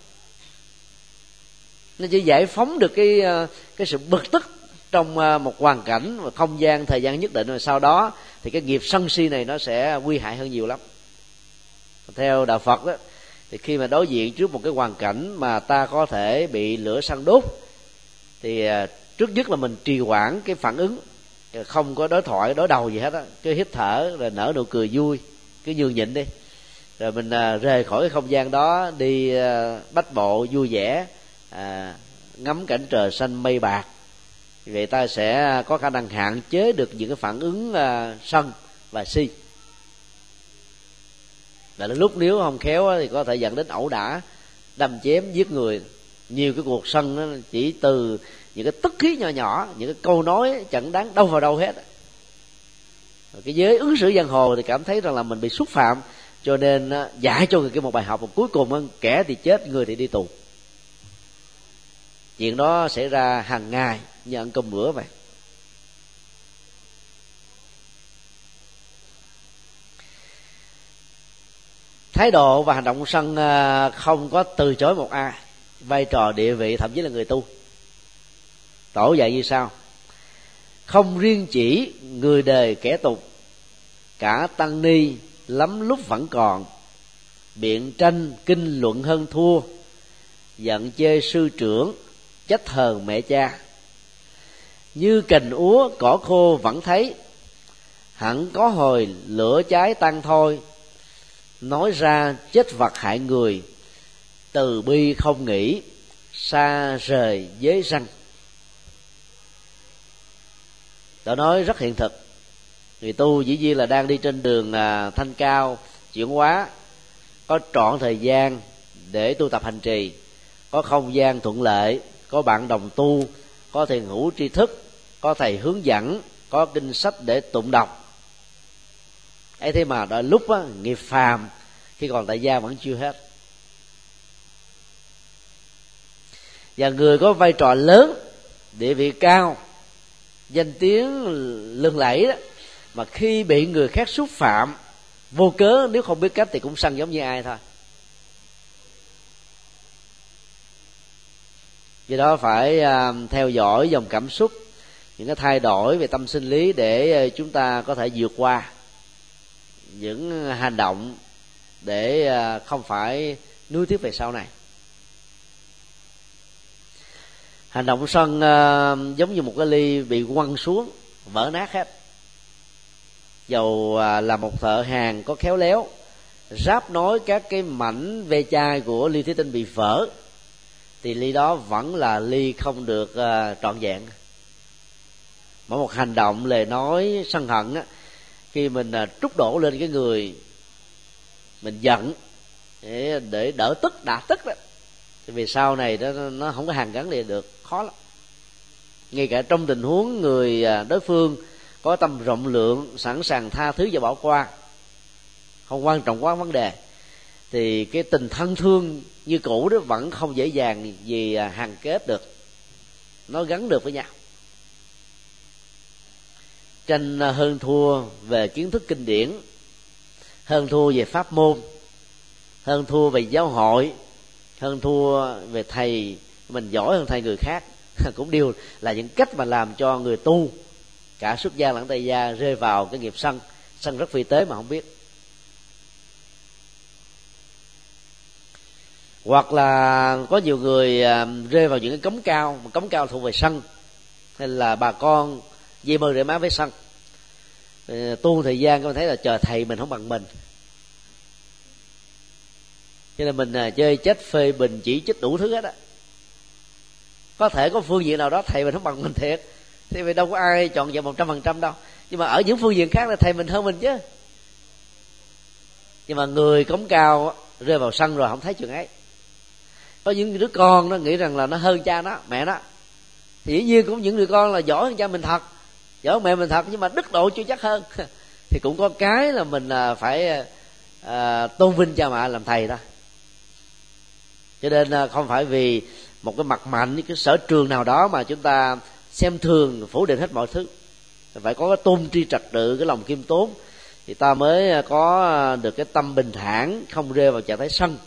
Nó chỉ giải phóng được cái sự bực tức trong một hoàn cảnh và không gian thời gian nhất định, rồi sau đó thì cái nghiệp sân si này nó sẽ nguy hại hơn nhiều lắm. Theo đạo Phật đó, thì khi mà đối diện trước một cái hoàn cảnh mà ta có thể bị lửa sân đốt, thì trước nhất là mình trì hoãn cái phản ứng, không có đối thoại đối đầu gì hết á, cứ hít thở rồi nở nụ cười vui, cứ nhường nhịn đi, rồi mình rời khỏi cái không gian đó, đi bách bộ vui vẻ, ngắm cảnh trời xanh mây bạc. Vậy ta sẽ có khả năng hạn chế được những cái phản ứng sân và si. Và đến lúc nếu không khéo thì có thể dẫn đến ẩu đả, đâm chém, giết người. Nhiều cái cuộc sân nó chỉ từ những cái tức khí nhỏ nhỏ, những cái câu nói chẳng đáng đâu vào đâu hết. Cái giới ứng xử giang hồ thì cảm thấy rằng là mình bị xúc phạm, cho nên dạy cho người kia một bài học, và cuối cùng kẻ thì chết, người thì đi tù. Chuyện đó xảy ra hàng ngày như ăn cơm bữa vậy. Thái độ và hành động sân không có từ chối một ai, vai trò địa vị thậm chí là người tu. Tổ dạy như sau: không riêng chỉ người đời kẻ tục, cả tăng ni lắm lúc vẫn còn biện tranh kinh luận hơn thua, giận chê sư trưởng, trách hờn mẹ cha. Như cành úa cỏ khô vẫn thấy, hẳn có hồi lửa cháy tan thôi. Nói ra chết vật hại người, từ bi không nghĩ, xa rời giới răng. Tôi nói rất hiện thực. Người tu dĩ nhiên là đang đi trên đường thanh cao, chuyển hóa, có trọn thời gian để tu tập hành trì, có không gian thuận lợi, có bạn đồng tu, có thiền hữu tri thức, có thầy hướng dẫn, có kinh sách để tụng đọc. ấy thế mà đôi lúc nghiệp phàm khi còn tại gia vẫn chưa hết. Và người có vai trò lớn, địa vị cao, danh tiếng lừng lẫy đó, mà khi bị người khác xúc phạm vô cớ, nếu không biết cách thì cũng sân giống như ai thôi. Do đó phải theo dõi dòng cảm xúc, những cái thay đổi về tâm sinh lý để chúng ta có thể vượt qua những hành động để không phải nuối tiếc về sau này. Hành động sân giống như một cái ly bị quăng xuống vỡ nát hết. Dầu là một thợ hàn có khéo léo ráp nối các cái mảnh ve chai của ly thủy tinh bị vỡ, thì ly đó vẫn là ly không được trọn vẹn. Mỗi một hành động, lời nói sân hận khi mình trút đổ lên cái người mình giận để đỡ tức, đã tức đó, thì vì sau này nó không có hàn gắn liền được, khó lắm. Ngay cả trong tình huống người đối phương có tâm rộng lượng, sẵn sàng tha thứ và bỏ qua, không quan trọng quá vấn đề, thì cái tình thân thương như cũ đó vẫn không dễ dàng gì hàn kết được, nó gắn được với nhau. Tranh hơn thua về kiến thức kinh điển, hơn thua về pháp môn, hơn thua về giáo hội, hơn thua về thầy mình giỏi hơn thầy người khác, cũng đều là những cách mà làm cho người tu cả xuất gia lẫn tại gia rơi vào cái nghiệp sân. Sân rất vi tế mà không biết. Hoặc là có nhiều người rơi vào những cái cống cao, mà cống cao thuộc về sân, hay là bà con dây mơ rễ má với sân. Tu thời gian có thấy là trời thầy mình không bằng mình, cho nên mình chơi chết, phê bình, chỉ trích đủ thứ hết á. Có thể có phương diện nào đó thầy mình không bằng mình thiệt, thì vì đâu có ai chọn vẹn 100% đâu, nhưng mà ở những phương diện khác là thầy mình hơn mình chứ. Nhưng mà người cống cao rơi vào sân rồi không thấy chuyện ấy. Có những đứa con nó nghĩ rằng là nó hơn cha nó, mẹ nó, thì dĩ nhiên cũng những đứa con là giỏi hơn cha mình thật, giỏi hơn mẹ mình thật, nhưng mà đức độ chưa chắc hơn. Thì cũng có cái là mình phải tôn vinh cha mẹ làm thầy đó. Cho nên không phải vì một cái mặt mạnh, cái sở trường nào đó mà chúng ta xem thường, phủ định hết mọi thứ. Phải có cái tôn tri trật tự, cái lòng khiêm tốn, thì ta mới có được cái tâm bình thản, không rơi vào trạng thái sân.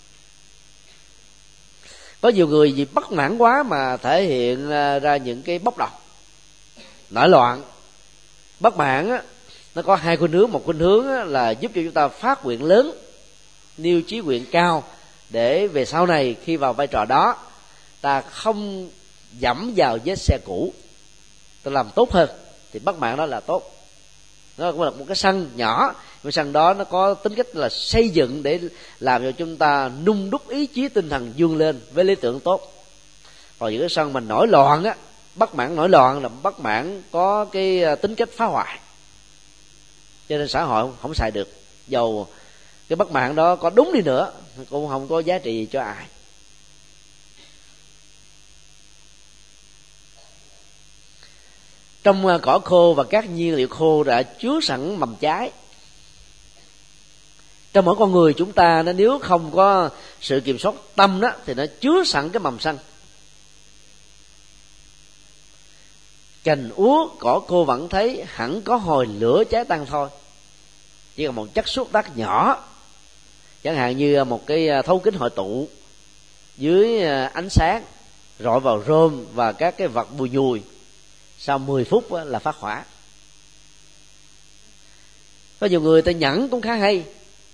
Có nhiều người vì bất mãn quá mà thể hiện ra những cái bốc đồng, nổi loạn. Bất mãn á, nó có hai khuynh hướng. Một khuynh hướng là giúp cho chúng ta phát nguyện lớn, nêu chí nguyện cao, để về sau này khi vào vai trò đó ta không dẫm vào vết xe cũ, ta làm tốt hơn, thì bất mãn đó là tốt. Nó cũng là một cái sân nhỏ, nhưng sân đó nó có tính cách là xây dựng để làm cho chúng ta nung đúc ý chí tinh thần vươn lên với lý tưởng tốt. Còn những cái sân mình nổi loạn á, bất mãn nổi loạn là bất mãn có cái tính cách phá hoại, cho nên xã hội không xài được. Dầu cái bất mãn đó có đúng đi nữa cũng không có giá trị gì cho ai. Trong cỏ khô và các nhiên liệu khô đã chứa sẵn mầm trái. Trong mỗi con người chúng ta, nếu không có sự kiểm soát tâm đó, thì nó chứa sẵn cái mầm xanh. Cành úa cỏ khô vẫn thấy, hẳn có hồi lửa cháy tăng thôi. Chỉ cần một chất xúc tác nhỏ, chẳng hạn như một cái thấu kính hội tụ dưới ánh sáng rọi vào rơm và các cái vật bùi nhùi, sau 10 phút là phát hỏa. Có nhiều người ta nhẫn cũng khá hay,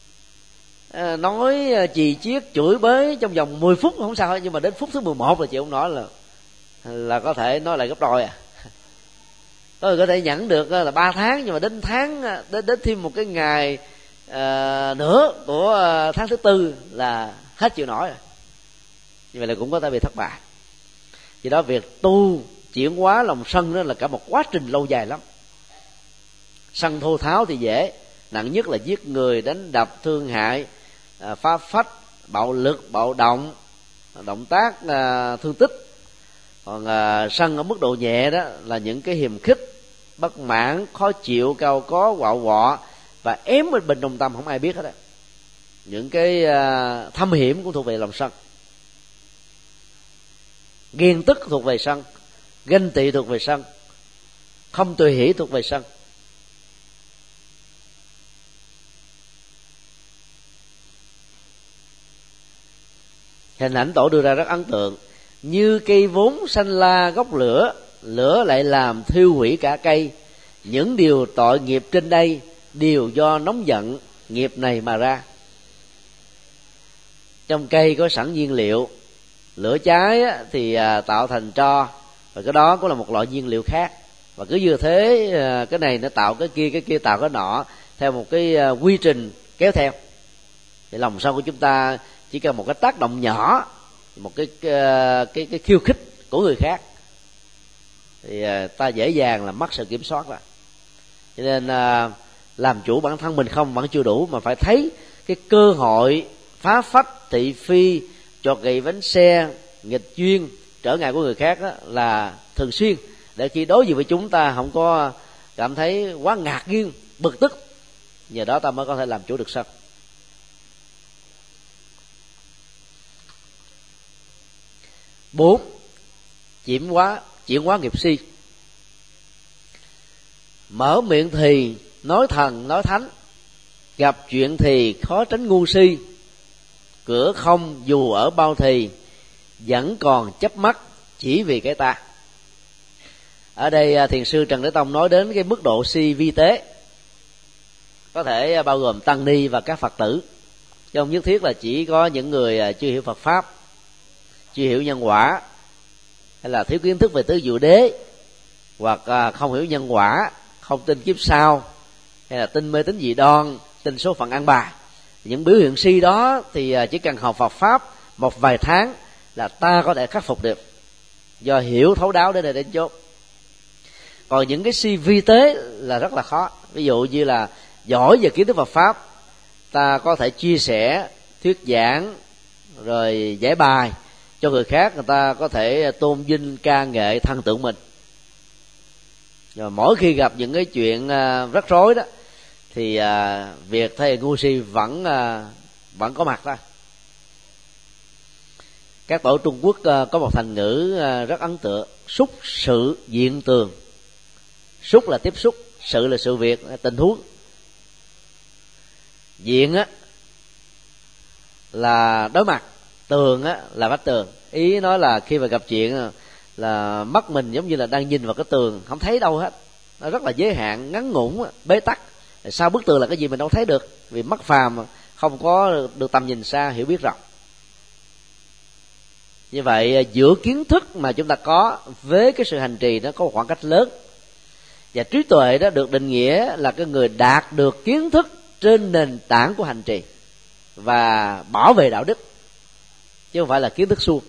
nói chì chiết chửi bới trong vòng 10 phút không sao hết, nhưng mà đến phút thứ 11 là chịu không nói, là có thể nói lại gấp đôi à. Có người có thể nhẫn được là 3 tháng, nhưng mà đến tháng đến thêm một cái ngày nữa của tháng thứ 4 là hết chịu nổi rồi. Như vậy là cũng có thể bị thất bại. Vì đó việc tu chuyển hóa lòng sân đó là cả một quá trình lâu dài lắm. Sân thô tháo thì dễ, nặng nhất là giết người, đánh đập, thương hại, phá phách, bạo lực, bạo động, động tác thương tích. Còn sân ở mức độ nhẹ đó là những cái hiềm khích, bất mãn, khó chịu, cao có, quạo quọ và ém bên trong tâm không ai biết hết á. Những cái thâm hiểm cũng thuộc về lòng sân. Ghen tức thuộc về sân, ganh tị thuộc về sân, không tùy hỷ thuộc về sân. Hình ảnh Tổ đưa ra rất ấn tượng. Như cây vốn xanh la gốc lửa, lửa lại làm thiêu hủy cả cây. Những điều tội nghiệp trên đây đều do nóng giận nghiệp này mà ra. Trong cây có sẵn nhiên liệu, lửa cháy thì tạo thành tro, và cái đó cũng là một loại nhiên liệu khác. Và cứ như thế, cái này nó tạo cái kia tạo cái nọ, theo một cái quy trình kéo theo. Thì lòng sân của chúng ta chỉ cần một cái tác động nhỏ, một cái khiêu khích của người khác, thì ta dễ dàng là mất sự kiểm soát rồi. Cho nên làm chủ bản thân mình không vẫn chưa đủ, mà phải thấy cái cơ hội phá phách, thị phi, chọt gậy bánh xe, nghịch duyên, trở ngại của người khác đó là thường xuyên, để khi đối diện với chúng ta không có cảm thấy quá ngạc nhiên, bực tức, nhờ đó ta mới có thể làm chủ được sân. 4. Chuyển hóa nghiệp si. Mở miệng thì nói thần nói thánh, gặp chuyện thì khó tránh ngu si, cửa không dù ở bao thì vẫn còn chớp mắt chỉ vì cái ta. Ở đây thiền sư Trần Thế Tông nói đến cái mức độ si vi tế, có thể bao gồm tăng ni và các Phật tử, chứ không nhất thiết là chỉ có những người chưa hiểu Phật pháp, chưa hiểu nhân quả, hay là thiếu kiến thức về tứ diệu đế, hoặc không hiểu nhân quả, không tin kiếp sau, hay là tin mê tín dị đoan, tin số phận ăn bài. Những biểu hiện si đó thì chỉ cần học Phật pháp một vài tháng là ta có thể khắc phục được, do hiểu thấu đáo đến đây đến chốt. Còn những cái si vi tế là rất là khó. Ví dụ như là giỏi về kiến thức Phật pháp, ta có thể chia sẻ, thuyết giảng, rồi giải bài cho người khác, người ta có thể tôn vinh ca ngợi thân tượng mình. Rồi mỗi khi gặp những cái chuyện rắc rối đó thì việc thầy ngu si vẫn có mặt thôi. Các tổ Trung Quốc có một thành ngữ rất ấn tượng: xúc sự diện tường. Xúc là tiếp xúc, sự là sự việc, tình huống. Diện á là đối mặt, tường á là vách tường. Ý nói là khi mà gặp chuyện là mắt mình giống như là đang nhìn vào cái tường, không thấy đâu hết, nó rất là giới hạn, ngắn ngủn, bế tắc. Sau bức tường là cái gì mình đâu thấy được, vì mắt phàm không có được tầm nhìn xa, hiểu biết rộng. Như vậy giữa kiến thức mà chúng ta có với cái sự hành trì nó có một khoảng cách lớn. Và trí tuệ đó được định nghĩa là cái người đạt được kiến thức trên nền tảng của hành trì và bảo vệ đạo đức, chứ không phải là kiến thức suông.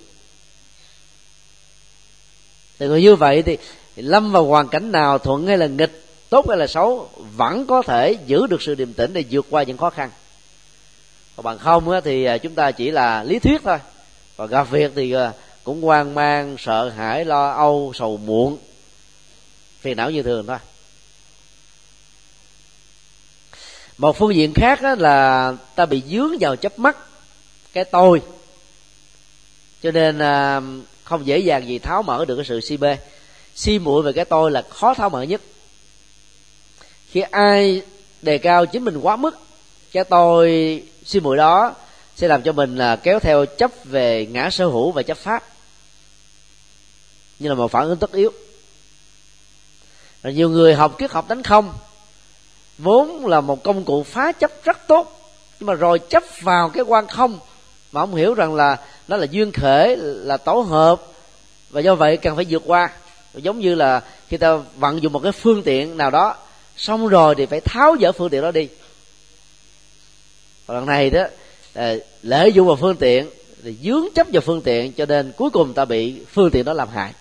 Thì người như vậy thì lâm vào hoàn cảnh nào, thuận hay là nghịch, tốt hay là xấu, vẫn có thể giữ được sự điềm tĩnh để vượt qua những khó khăn. Còn bằng không thì chúng ta chỉ là lý thuyết thôi, còn gặp việc thì cũng hoang mang, sợ hãi, lo âu, sầu muộn, phiền não như thường thôi. Một phương diện khác là ta bị dướng vào chấp mắc cái tôi, cho nên không dễ dàng gì tháo mở được cái sự si mê. Si muội về cái tôi là khó tháo mở nhất. Khi ai đề cao chính mình quá mức, cái tôi si muội đó sẽ làm cho mình kéo theo chấp về ngã sở hữu và chấp pháp, như là một phản ứng tất yếu. Rồi nhiều người học triết học đánh không, vốn là một công cụ phá chấp rất tốt, nhưng mà rồi chấp vào cái quan không mà không hiểu rằng là nó là duyên khởi, là tổ hợp, và do vậy cần phải vượt qua. Giống như là khi ta vận dụng một cái phương tiện nào đó, xong rồi thì phải tháo dỡ phương tiện đó đi. Còn lần này đó lợi dụng vào phương tiện, thì dướng chấp vào phương tiện, cho nên cuối cùng ta bị phương tiện đó làm hại.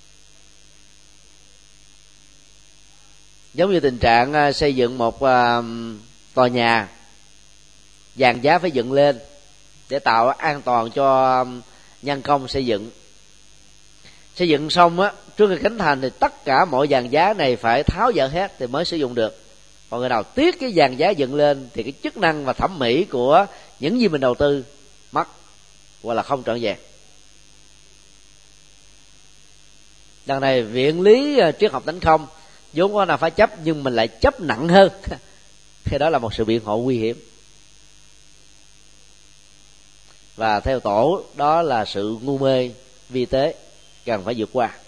Giống như tình trạng xây dựng một tòa nhà, dàn giá phải dựng lên để tạo an toàn cho nhân công xây dựng. Xây dựng xong á, trước khi khánh thành thì tất cả mọi dàn giá này phải tháo dỡ hết thì mới sử dụng được. Còn người nào tiếc cái dàn giá dựng lên thì cái chức năng và thẩm mỹ của những gì mình đầu tư mất, hoặc là không trọn vẹn. Đằng này viện lý triết học đánh không vốn có nào phải chấp, nhưng mình lại chấp nặng hơn thì đó là một sự biện hộ nguy hiểm. Và theo tổ, đó là sự ngu mê vi tế, cần phải vượt qua.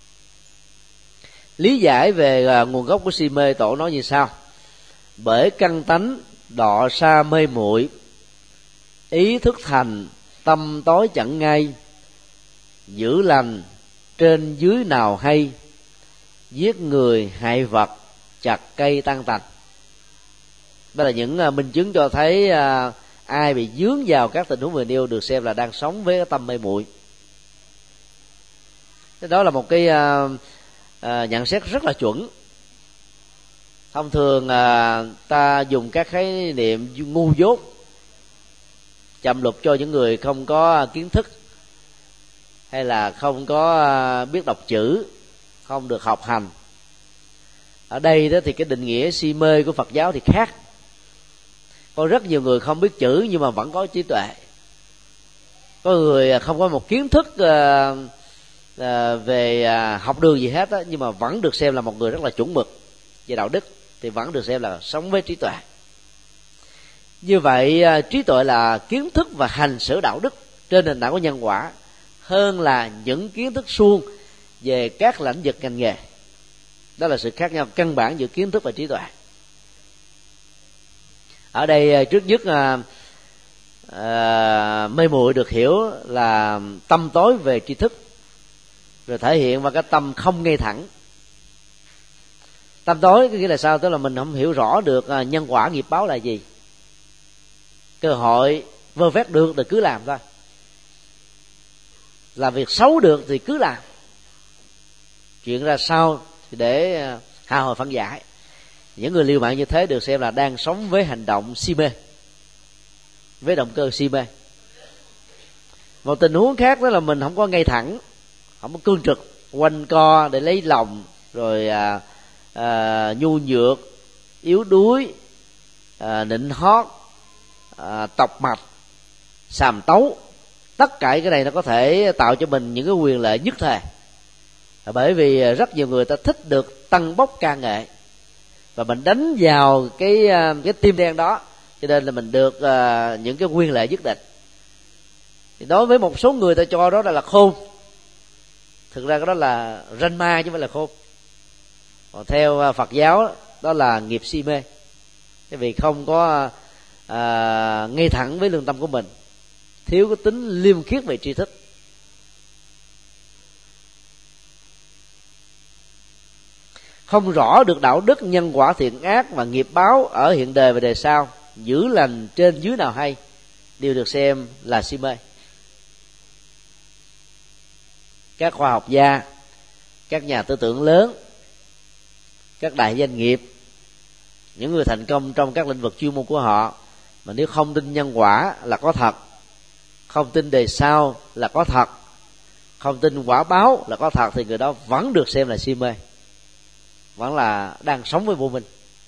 Lý giải về nguồn gốc của si mê, tổ nói như sau: bởi căn tánh đọ sa mê muội, ý thức thành tâm tối chẳng ngay, giữ lành trên dưới nào hay, giết người hại vật chặt cây tan tành. Đó là những minh chứng cho thấy ai bị dướng vào các tình huống tình yêu được xem là đang sống với cái tâm mê muội. Đó là một cái nhận xét rất là chuẩn. Thông thường ta dùng các khái niệm ngu dốt chậm lục cho những người không có kiến thức, hay là không có biết đọc chữ, không được học hành. Ở đây đó thì cái định nghĩa si mê của Phật giáo thì khác. Có rất nhiều người không biết chữ nhưng mà vẫn có trí tuệ. Có người không có một kiến thức về học đường gì hết á, nhưng mà vẫn được xem là một người rất là chuẩn mực về đạo đức, thì vẫn được xem là sống với trí tuệ. Như vậy trí tuệ là kiến thức và hành xử đạo đức trên nền tảng của nhân quả, hơn là những kiến thức suông về các lĩnh vực ngành nghề. Đó là sự khác nhau căn bản giữa kiến thức và trí tuệ. Ở đây trước nhất mê muội được hiểu là tâm tối về tri thức, rồi thể hiện qua cái tâm không ngay thẳng. Tâm tối có nghĩa là sao? Tức là mình không hiểu rõ được nhân quả nghiệp báo là gì. Cơ hội vơ vét được thì cứ làm thôi, làm việc xấu được thì cứ làm, chuyện ra sau thì để hạ hồi phân giải. Những người liều mạng như thế được xem là đang sống với hành động si mê, với động cơ si mê. Một tình huống khác đó là mình không có ngay thẳng, không có cương trực, quanh co để lấy lòng, rồi nhu nhược, yếu đuối, nịnh hót, tọc mạch, sàm tấu. Tất cả cái này nó có thể tạo cho mình những cái quyền lợi nhất thời, bởi vì rất nhiều người ta thích được tăng bốc ca nghệ, và mình đánh vào cái tim đen đó, cho nên là mình được những cái quyền lợi nhất định. Thì đối với một số người ta cho đó là khôn, thực ra cái đó là ranh ma chứ không phải là khôn. Còn theo Phật giáo đó là nghiệp si mê, cái vì không có ngay thẳng với lương tâm của mình, thiếu cái tính liêm khiết về tri thức. Không rõ được đạo đức, nhân quả, thiện ác và nghiệp báo ở hiện đời và đời sau, giữ lành trên dưới nào hay, đều được xem là si mê. Các khoa học gia, các nhà tư tưởng lớn, các đại doanh nghiệp, những người thành công trong các lĩnh vực chuyên môn của họ, mà nếu không tin nhân quả là có thật, không tin đời sau là có thật, không tin quả báo là có thật, thì người đó vẫn được xem là si mê, vẫn là đang sống với vô minh.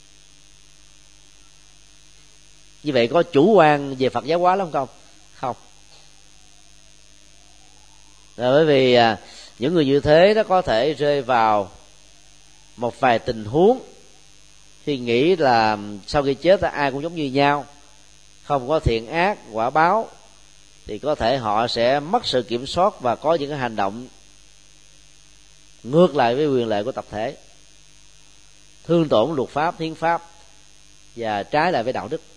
Như vậy có chủ quan về Phật giáo hóa lắm không? Không. Là bởi vì những người như thế nó có thể rơi vào một vài tình huống khi nghĩ là sau khi chết ai cũng giống như nhau, không có thiện ác quả báo, thì có thể họ sẽ mất sự kiểm soát và có những cái hành động ngược lại với quyền lợi của tập thể, thương tổn luật pháp, hiến pháp và trái lại với đạo đức.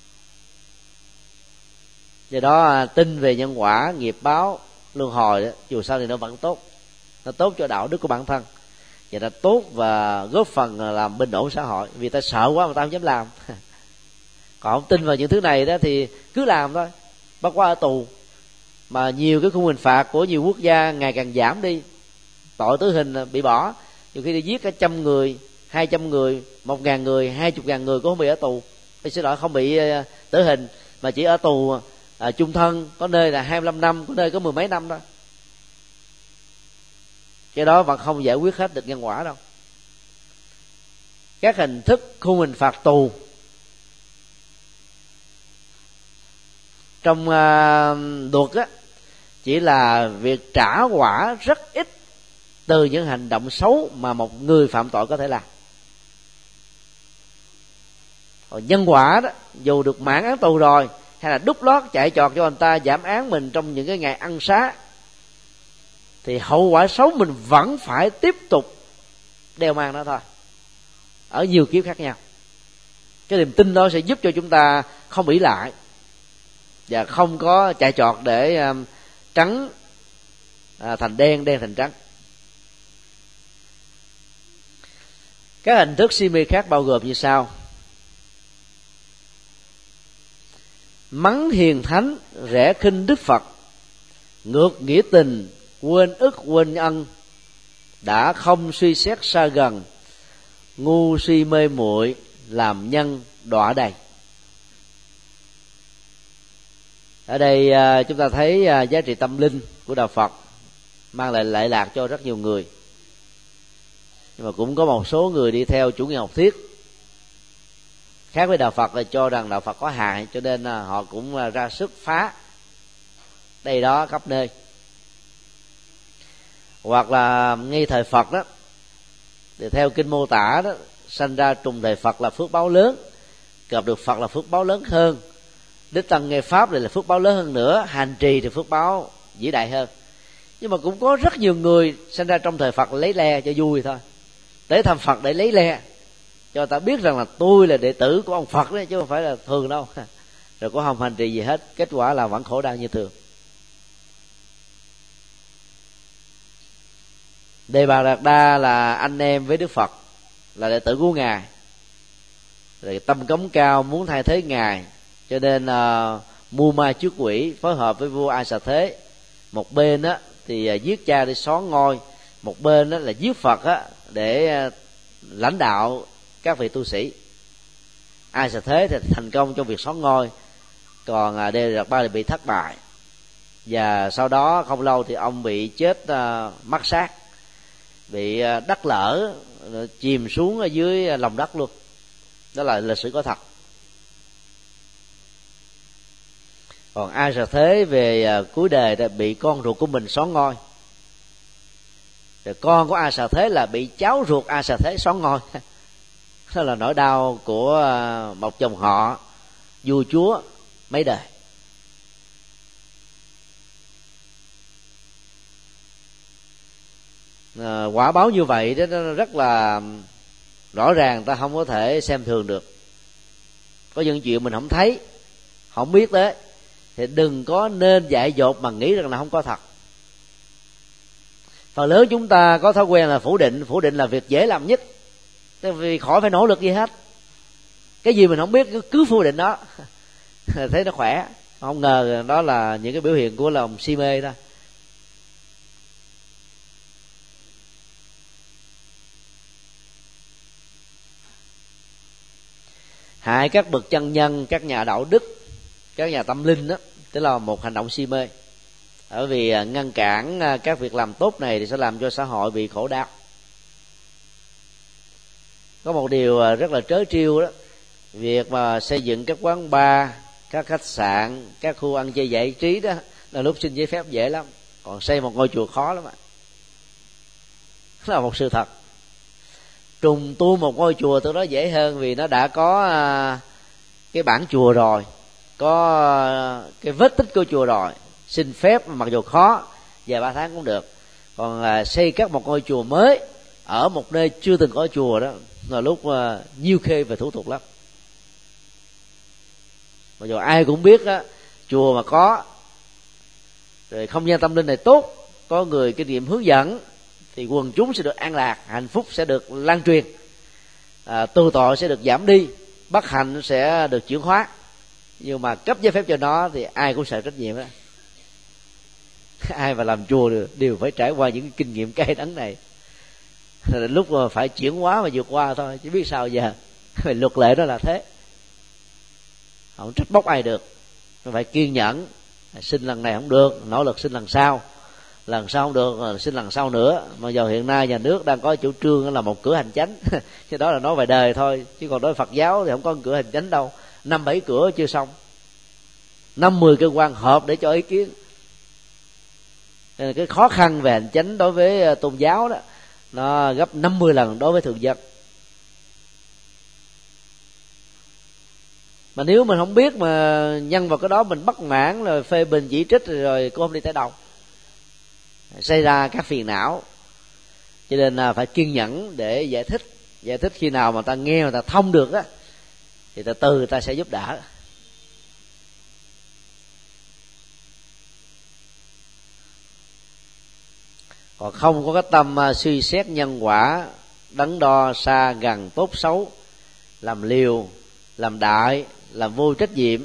Do đó tin về nhân quả, nghiệp báo, luân hồi đó, dù sao thì nó vẫn tốt, nó tốt cho đạo đức của bản thân, và nó tốt và góp phần làm bình ổn xã hội. Vì ta sợ quá mà ta không dám làm. Còn không tin vào những thứ này đó thì cứ làm thôi. Bắt qua ở tù mà nhiều cái khung hình phạt của nhiều quốc gia ngày càng giảm đi, tội tử hình bị bỏ, nhiều khi đi giết cả 100 người, 200 người, 1.000 người, 20.000 người cũng không bị ở tù. Xin lỗi, không bị tử hình, mà chỉ ở tù chung thân, có nơi là 25 năm, có nơi có 10 mấy năm thôi. Cái đó vẫn không giải quyết hết được nhân quả đâu. Các hình thức khung hình phạt tù trong luật á, chỉ là việc trả quả rất ít từ những hành động xấu mà một người phạm tội có thể làm. Còn nhân quả đó, dù được mãn án tù rồi, hay là đút lót chạy trọt cho người ta giảm án mình trong những cái ngày ăn xá, thì hậu quả xấu mình vẫn phải tiếp tục đeo mang nó thôi, ở nhiều kiếp khác nhau. Cái niềm tin đó sẽ giúp cho chúng ta không ỷ lại và không có chạy trọt để trắng thành đen, đen thành trắng. Các hình thức si mê khác bao gồm như sau: mắng hiền thánh, rẻ khinh đức Phật, ngược nghĩa tình, quên ức quên ân, đã không suy xét xa gần, ngu si mê muội làm nhân đọa đầy. Ở đây chúng ta thấy giá trị tâm linh của đạo Phật mang lại lợi lạc cho rất nhiều người, nhưng mà cũng có một số người đi theo chủ nghĩa học thuyết khác với đạo Phật, là cho rằng đạo Phật có hại, cho nên họ cũng ra sức phá đây đó khắp nơi. Hoặc là ngay thời Phật đó, thì theo kinh mô tả đó, sanh ra trùng thời Phật là phước báo lớn, gặp được Phật là phước báo lớn hơn, đích thân nghe pháp này là phước báo lớn hơn nữa, hành trì thì phước báo vĩ đại hơn. Nhưng mà cũng có rất nhiều người sanh ra trong thời Phật lấy le cho vui thôi, tới thăm Phật để lấy le, cho ta biết rằng là tôi là đệ tử của ông Phật đấy, chứ không phải là thường đâu. Rồi cũng không hành trì gì hết, kết quả là vẫn khổ đau như thường. Đề Bà Đạt Đa là anh em với Đức Phật, là đệ tử của Ngài, rồi tâm cống cao muốn thay thế Ngài, cho nên mưu ma trước quỷ phối hợp với vua A Xà Thế. Một bên á thì giết cha để xón ngôi, một bên đó là giết Phật á để lãnh đạo các vị tu sĩ. A Xà Thế thì thành công trong việc xón ngôi, còn Đề Đạt Ba thì bị thất bại, và sau đó không lâu thì ông bị chết mắc sát, bị đất lở chìm xuống ở dưới lòng đất luôn. Đó là lịch sử có thật. Còn A Xà Thế về cuối đời đã bị con ruột của mình xón ngôi, rồi con của A Xà Thế là bị cháu ruột A Xà Thế xón ngôi. Đó là nỗi đau của một dòng họ vua chúa mấy đời. Quả báo như vậy đó, nó rất là rõ ràng, ta không có thể xem thường được. Có những chuyện mình không thấy, không biết đấy, thì đừng có nên dại dột mà nghĩ rằng là không có thật. Phần lớn chúng ta có thói quen là phủ định là việc dễ làm nhất, vì khỏi phải nỗ lực gì hết. Cái gì mình không biết cứ phủ định đó, thấy nó khỏe. Không ngờ đó là những cái biểu hiện của lòng si mê đó. Hại các bậc chân nhân, các nhà đạo đức, các nhà tâm linh đó, tức là một hành động si mê. Bởi vì ngăn cản các việc làm tốt này thì sẽ làm cho xã hội bị khổ đau. Có một điều rất là trớ trêu đó, việc mà xây dựng các quán bar, các khách sạn, các khu ăn chơi giải trí đó là lúc xin giấy phép dễ lắm, còn xây một ngôi chùa khó lắm ạ. Đó là một sự thật. Trùng tu một ngôi chùa từ đó dễ hơn, vì nó đã có cái bản chùa rồi, có cái vết tích của chùa rồi, xin phép mặc dù khó, vài 3 tháng cũng được. Còn xây cất một ngôi chùa mới ở một nơi chưa từng có chùa đó là lúc nhiêu khê về thủ tục lắm. Mặc dù ai cũng biết đó, chùa mà có rồi không gian tâm linh này tốt, có người kinh nghiệm hướng dẫn, thì quần chúng sẽ được an lạc, hạnh phúc sẽ được lan truyền, tù tội sẽ được giảm đi, bất hạnh sẽ được chuyển hóa. Nhưng mà cấp giấy phép cho nó thì ai cũng sợ trách nhiệm đó. Ai mà làm chùa đều phải trải qua những kinh nghiệm cay đắng này. Lúc mà phải chuyển hóa và vượt qua thôi, chứ biết sao giờ. Luật lệ đó là thế, không trách móc ai được. Nó phải kiên nhẫn, xin lần này không được, nỗ lực xin lần sau không được, xin lần sau nữa. Mà giờ hiện nay nhà nước đang có chủ trương là một cửa hành chánh. Cái đó là nói về đời thôi, chứ còn đối với Phật giáo thì không có cửa hành chánh đâu. 5-7 cửa chưa xong, 50 cơ quan họp để cho ý kiến. Nên cái khó khăn về hành chánh đối với tôn giáo đó nó gấp 50 lần đối với thường dân. Mà nếu mình không biết mà nhân vào cái đó mình bất mãn rồi phê bình chỉ trích rồi cũng không đi tới đâu, xảy ra các phiền não. Cho nên là phải kiên nhẫn để giải thích khi nào mà ta nghe mà ta thông được á thì từ từ ta sẽ giúp đỡ. Còn không có cái tâm suy xét nhân quả, đắn đo xa gần tốt xấu, làm liều, làm đại, làm vô trách nhiệm,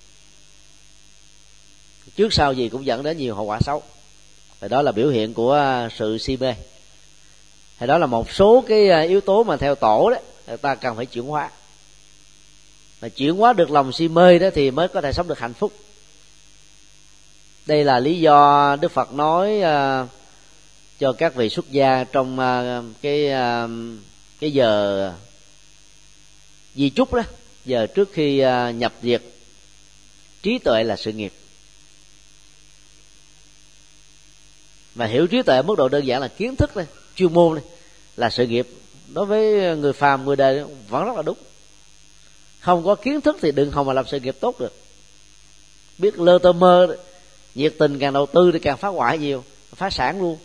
trước sau gì cũng dẫn đến nhiều hậu quả xấu. Và đó là biểu hiện của sự si mê. Thì đó là một số cái yếu tố mà theo tổ đó người ta cần phải chuyển hóa. Mà chuyển hóa được lòng si mê đó thì mới có thể sống được hạnh phúc. Đây là lý do Đức Phật nói cho các vị xuất gia trong cái giờ di chúc đó, giờ trước khi nhập diệt: trí tuệ là sự nghiệp. Mà hiểu trí tuệ mức độ đơn giản là kiến thức này, chuyên môn này, là sự nghiệp. Đối với người phàm, người đời vẫn rất là đúng. Không có kiến thức thì đừng hòng mà làm sự nghiệp tốt được. Biết lơ tơ mơ, nhiệt tình càng đầu tư thì càng phá hoại nhiều, phá sản luôn.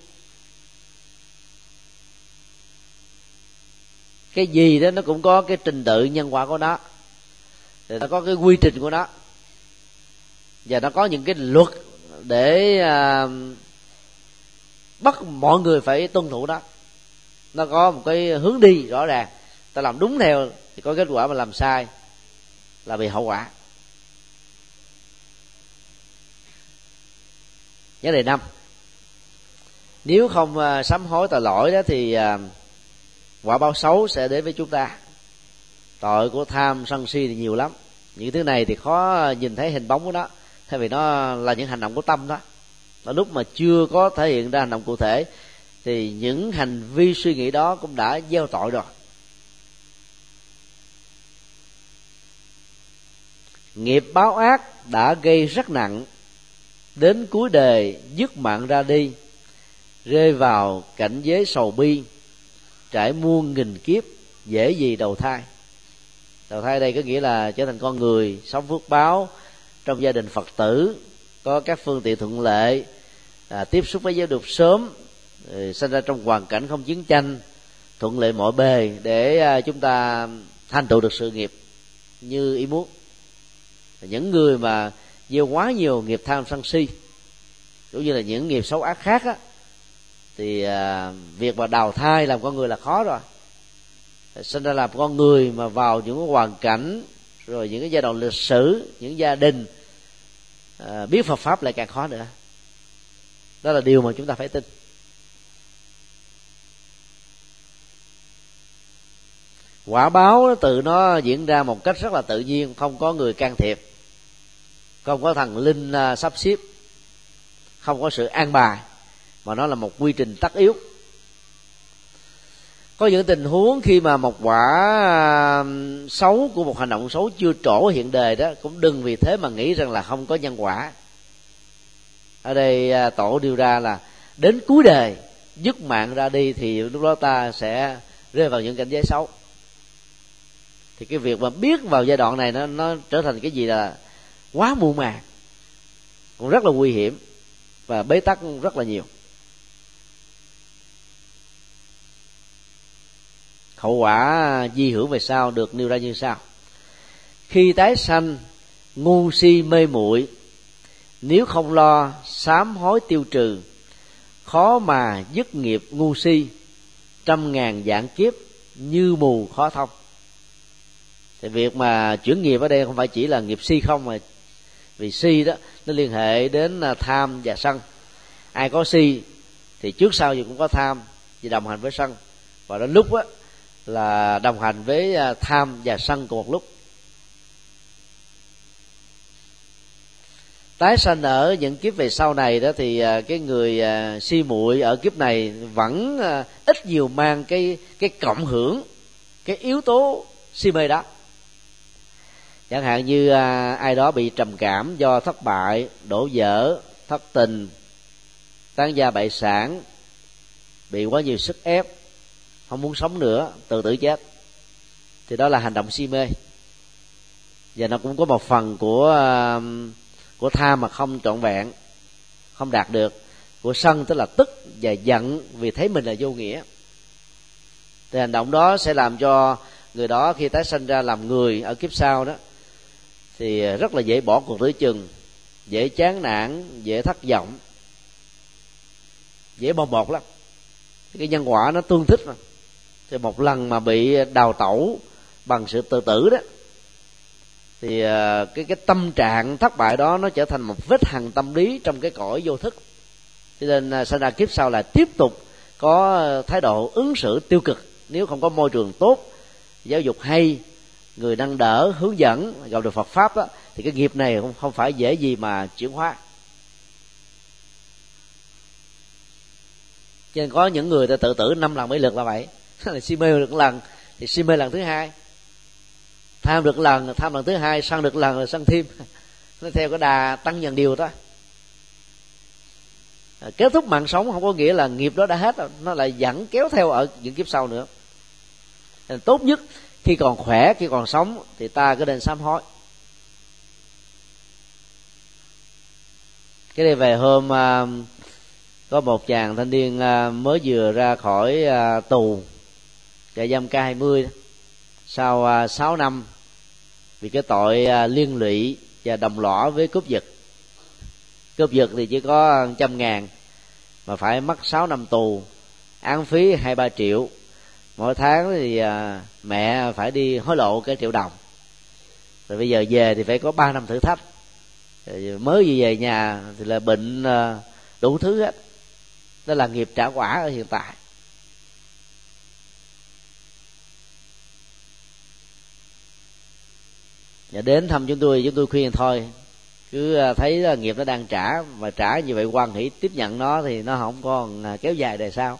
Cái gì đó nó cũng có cái trình tự nhân quả của nó, nó có cái quy trình của nó, và nó có những cái luật để bắt mọi người phải tuân thủ đó. Nó có một cái hướng đi rõ ràng. Ta làm đúng theo thì có kết quả, mà làm sai là bị hậu quả. Vấn đề 5: nếu không sám hối tội lỗi đó thì quả báo xấu sẽ đến với chúng ta. Tội của tham sân si thì nhiều lắm. Những thứ này thì khó nhìn thấy hình bóng của nó, thay vì nó là những hành động của tâm đó. Ở lúc mà chưa có thể hiện ra hành động cụ thể thì những hành vi suy nghĩ đó cũng đã gieo tội rồi. Nghiệp báo ác đã gây rất nặng, đến cuối đời dứt mạng ra đi, rơi vào cảnh giới sầu bi, trải muôn nghìn kiếp, dễ gì đầu thai. Đầu thai đây có nghĩa là trở thành con người sống phước báo trong gia đình Phật tử, có các phương tiện thuận lợi, tiếp xúc với giáo dục sớm, sinh ra trong hoàn cảnh không chiến tranh, thuận lợi mọi bề để chúng ta thành tựu được sự nghiệp như ý muốn. Những người mà gieo quá nhiều nghiệp tham sân si cũng như là những nghiệp xấu ác khác á, thì việc mà đào thai làm con người là khó rồi. Sinh ra làm con người mà vào những hoàn cảnh rồi những cái giai đoạn lịch sử, những gia đình biết Phật pháp lại càng khó nữa. Đó là điều mà chúng ta phải tin. Quả báo tự nó diễn ra một cách rất là tự nhiên, không có người can thiệp, không có thần linh sắp xếp, không có sự an bài, mà nó là một quy trình tất yếu. Có những tình huống khi mà một quả xấu của một hành động xấu chưa trổ hiện đời đó, cũng đừng vì thế mà nghĩ rằng là không có nhân quả. Ở đây tổ điều ra là đến cuối đời dứt mạng ra đi thì lúc đó ta sẽ rơi vào những cảnh giới xấu. Thì cái việc mà biết vào giai đoạn này nó trở thành cái gì là quá muộn màng, cũng rất là nguy hiểm và bế tắc rất là nhiều. Hậu quả di hưởng về sau được nêu ra như sau: khi tái sanh ngu si mê muội, nếu không lo sám hối tiêu trừ, khó mà dứt nghiệp ngu si, trăm ngàn vạn kiếp như mù khó thông. Thì việc mà chuyển nghiệp ở đây không phải chỉ là nghiệp si không, mà vì si đó nó liên hệ đến tham và sân. Ai có si thì trước sau gì cũng có tham, vì đồng hành với sân, và đến lúc á là đồng hành với tham và sân cùng một lúc. Tái sanh ở những kiếp về sau này đó thì cái người si muội ở kiếp này vẫn ít nhiều mang cái cộng hưởng, cái yếu tố si mê đó. Chẳng hạn như ai đó bị trầm cảm do thất bại, đổ vỡ, thất tình, tán gia bại sản, bị quá nhiều sức ép, không muốn sống nữa, tự tử chết, thì đó là hành động si mê. Và nó cũng có một phần của tham mà không trọn vẹn, không đạt được, của sân tức là tức và giận vì thấy mình là vô nghĩa. Thì hành động đó sẽ làm cho người đó khi tái sanh ra làm người ở kiếp sau đó thì rất là dễ bỏ cuộc giữa chừng, dễ chán nản, dễ thất vọng, dễ bong bột lắm. Cái nhân quả nó tương thích mà. Thì một lần mà bị đào tẩu bằng sự tự tử đó, thì cái tâm trạng thất bại đó nó trở thành một vết hằn tâm lý trong cái cõi vô thức. Cho nên sanh ra kiếp sau là tiếp tục có thái độ ứng xử tiêu cực, nếu không có môi trường tốt, giáo dục hay, người nâng đỡ, hướng dẫn, gặp được Phật pháp đó, thì cái nghiệp này không phải dễ gì mà chuyển hóa. Cho nên có những người ta tự tử 5 lần 7 lượt là vậy. Si mê được lần thì si mê lần thứ hai, tham được lần, tham lần thứ hai, sân được lần rồi sân thêm. Nó theo cái đà tăng dần điều đó. Kết thúc mạng sống không có nghĩa là nghiệp đó đã hết rồi, nó lại vẫn kéo theo ở những kiếp sau nữa. Nên tốt nhất khi còn khỏe, khi còn sống thì ta cứ nên sám hối. Cái này về hôm có một chàng thanh niên mới vừa ra khỏi tù trại giam K20 sau 6 năm vì cái tội liên lụy và đồng lõa với cướp giật. Cướp giật thì chỉ có 100.000 mà phải mất 6 năm tù, án phí 2-3 triệu. Mỗi tháng thì mẹ phải đi hối lộ cái 1 triệu đồng. Rồi bây giờ về thì phải có 3 năm thử thách. Rồi mới về nhà thì là bệnh đủ thứ hết. Đó là nghiệp trả quả ở hiện tại. Và đến thăm chúng tôi khuyên thôi, cứ thấy là nghiệp nó đang trả, mà trả như vậy hoan hỷ tiếp nhận nó thì nó không còn kéo dài đời sau.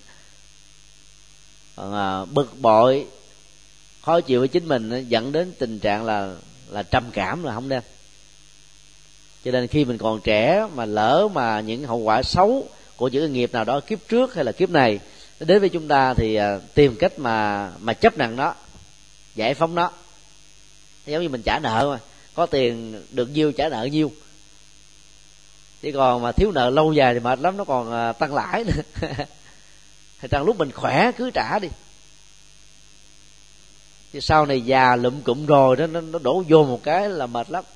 Còn bực bội, khó chịu với chính mình, nó dẫn đến tình trạng là trầm cảm là không nên. Cho nên khi mình còn trẻ mà lỡ mà những hậu quả xấu của những cái nghiệp nào đó kiếp trước hay là kiếp này nó đến với chúng ta thì tìm cách mà chấp nhận nó, giải phóng nó. Giống như mình trả nợ mà, có tiền được nhiêu trả nợ nhiêu, chứ còn mà thiếu nợ lâu dài thì mệt lắm, nó còn tăng lãi nữa. Thì trong lúc mình khỏe cứ trả đi, chứ sau này già lụm cụm rồi nó đổ vô một cái là mệt lắm.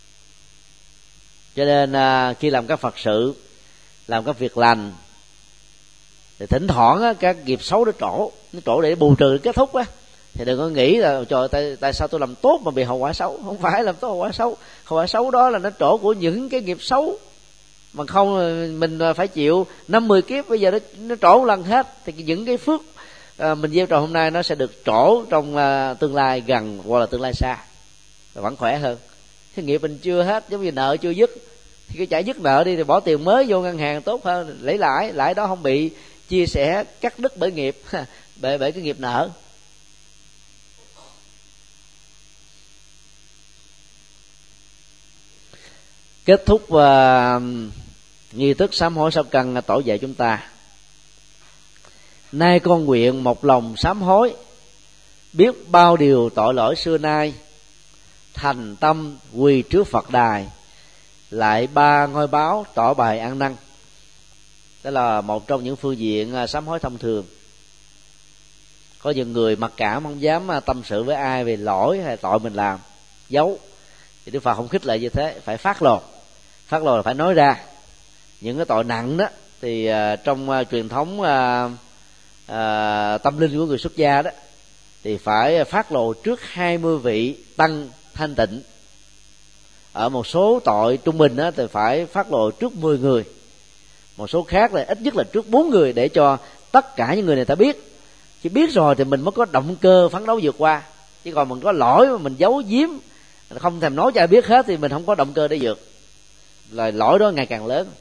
Cho nên khi làm các Phật sự, làm các việc lành thì thỉnh thoảng các nghiệp xấu nó trổ để bù trừ kết thúc á, thì đừng có nghĩ là trời tại sao tôi làm tốt mà bị hậu quả xấu. Không phải làm tốt hậu quả xấu, hậu quả xấu đó là nó trổ của những cái nghiệp xấu, mà không mình phải chịu 50 kiếp, bây giờ nó trổ một lần hết. Thì những cái phước mình gieo trồng hôm nay nó sẽ được trổ trong tương lai gần hoặc là tương lai xa, vẫn khỏe hơn. Cái nghiệp mình chưa hết, giống như nợ chưa dứt, thì cứ trả dứt nợ đi thì bỏ tiền mới vô ngân hàng tốt hơn, lấy lãi đó không bị chia sẻ cắt đứt bởi nghiệp bởi cái nghiệp nợ. Kết thúc nghi thức sám hối sáu căn tổ dạy chúng ta: nay con nguyện một lòng sám hối, biết bao điều tội lỗi xưa nay, thành tâm quỳ trước Phật đài, lại 3 ngôi báo tỏ bài ăn năn. Đó là một trong những phương diện sám hối thông thường. Có những người mặc cảm không dám tâm sự với ai về lỗi hay tội mình làm, giấu. Thì Đức Phật không khích lệ như thế, phải phát lồ là phải nói ra. Những cái tội nặng đó thì trong truyền thống tâm linh của người xuất gia đó thì phải phát lộ trước 20 vị tăng thanh tịnh. Ở một số tội trung bình đó thì phải phát lộ trước 10 người. Một số khác là ít nhất là trước 4 người, để cho tất cả những người này ta biết. Chỉ biết rồi thì mình mới có động cơ phấn đấu vượt qua. Chứ còn mình có lỗi mà mình giấu giếm, không thèm nói cho ai biết hết, thì mình không có động cơ để vượt. Là lỗi đó ngày càng lớn.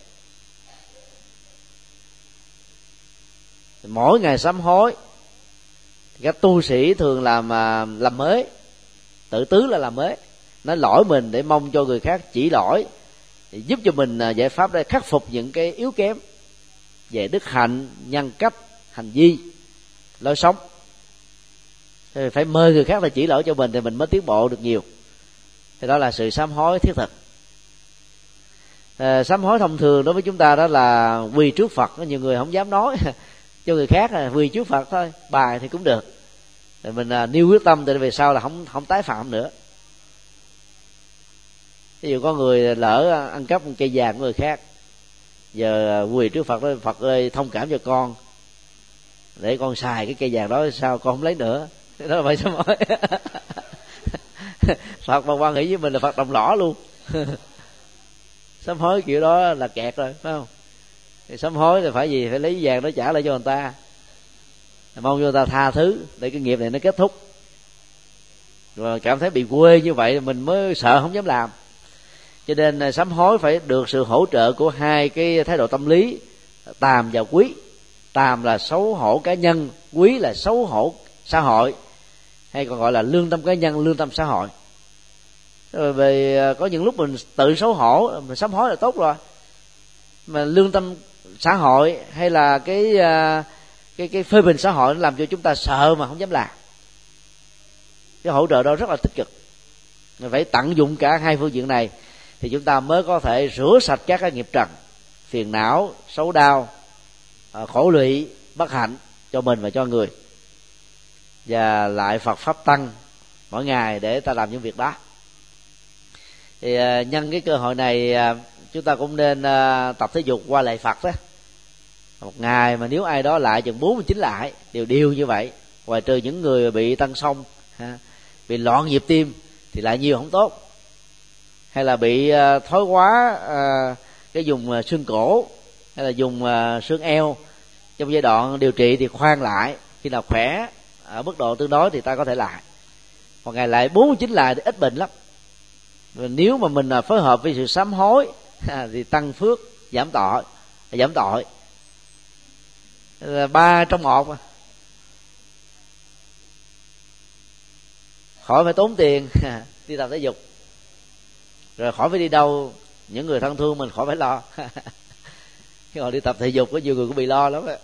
Mỗi ngày sám hối, các tu sĩ thường làm mới, tự tứ là làm mới, nói lỗi mình để mong cho người khác chỉ lỗi, giúp cho mình giải pháp để khắc phục những cái yếu kém về đức hạnh, nhân cách, hành vi, lối sống. Phải mời người khác là chỉ lỗi cho mình thì mình mới tiến bộ được nhiều. Thì đó là sự sám hối thiết thực. Sám hối thông thường đối với chúng ta đó là quỳ trước Phật. Nhiều người không dám nói cho người khác, là quỳ trước Phật thôi, bài thì cũng được. Rồi mình nêu quyết tâm từ về sau là không tái phạm nữa. Ví dụ có người lỡ ăn cắp một cây vàng của người khác, giờ quỳ trước Phật nói: Phật ơi, thông cảm cho con, để con xài cái cây vàng đó, sao con không lấy nữa. Đó là phải sám hối. Phật mà quan hệ với mình là Phật đồng lõa luôn. Sám hối kiểu đó là kẹt rồi, phải không? Thì sám hối thì phải gì, phải lấy vàng đó trả lại cho người ta, mong cho người ta tha thứ để cái nghiệp này nó kết thúc. Rồi cảm thấy bị quê như vậy mình mới sợ không dám làm. Cho nên sám hối phải được sự hỗ trợ của hai cái thái độ tâm lý, tàm và quý. Tàm là xấu hổ cá nhân, quý là xấu hổ xã hội, hay còn gọi là lương tâm cá nhân, lương tâm xã hội. Rồi về có những lúc mình tự xấu hổ, mình sám hối là tốt rồi, mà lương tâm xã hội hay là cái phê bình xã hội nó làm cho chúng ta sợ mà không dám làm. Cái hỗ trợ đó rất là tích cực. Mình phải tận dụng cả hai phương diện này thì chúng ta mới có thể rửa sạch các cái nghiệp trần, phiền não, xấu đau, khổ lụy, bất hạnh cho mình và cho người, và lại Phật pháp tăng mỗi ngày để ta làm những việc đó. Thì nhân cái cơ hội này chúng ta cũng nên tập thể dục qua lạy Phật đó. Một ngày mà nếu ai đó lại chừng 49 lại đều như vậy, ngoài trừ những người bị tăng sông, bị loạn nhịp tim thì lại nhiều không tốt, hay là bị thoái hóa cái vùng xương cổ hay là dùng xương eo, trong giai đoạn điều trị thì khoan lại, khi nào khỏe ở mức độ tương đối thì ta có thể lại. Một ngày lại 49 lại thì ít bệnh lắm. Và nếu mà mình phối hợp với sự sám hối thì tăng phước, giảm tội 3 trong 1, khỏi phải tốn tiền đi tập thể dục, rồi khỏi phải đi đâu, những người thân thương mình khỏi phải lo. Khi họ đi tập thể dục có nhiều người cũng bị lo lắm á.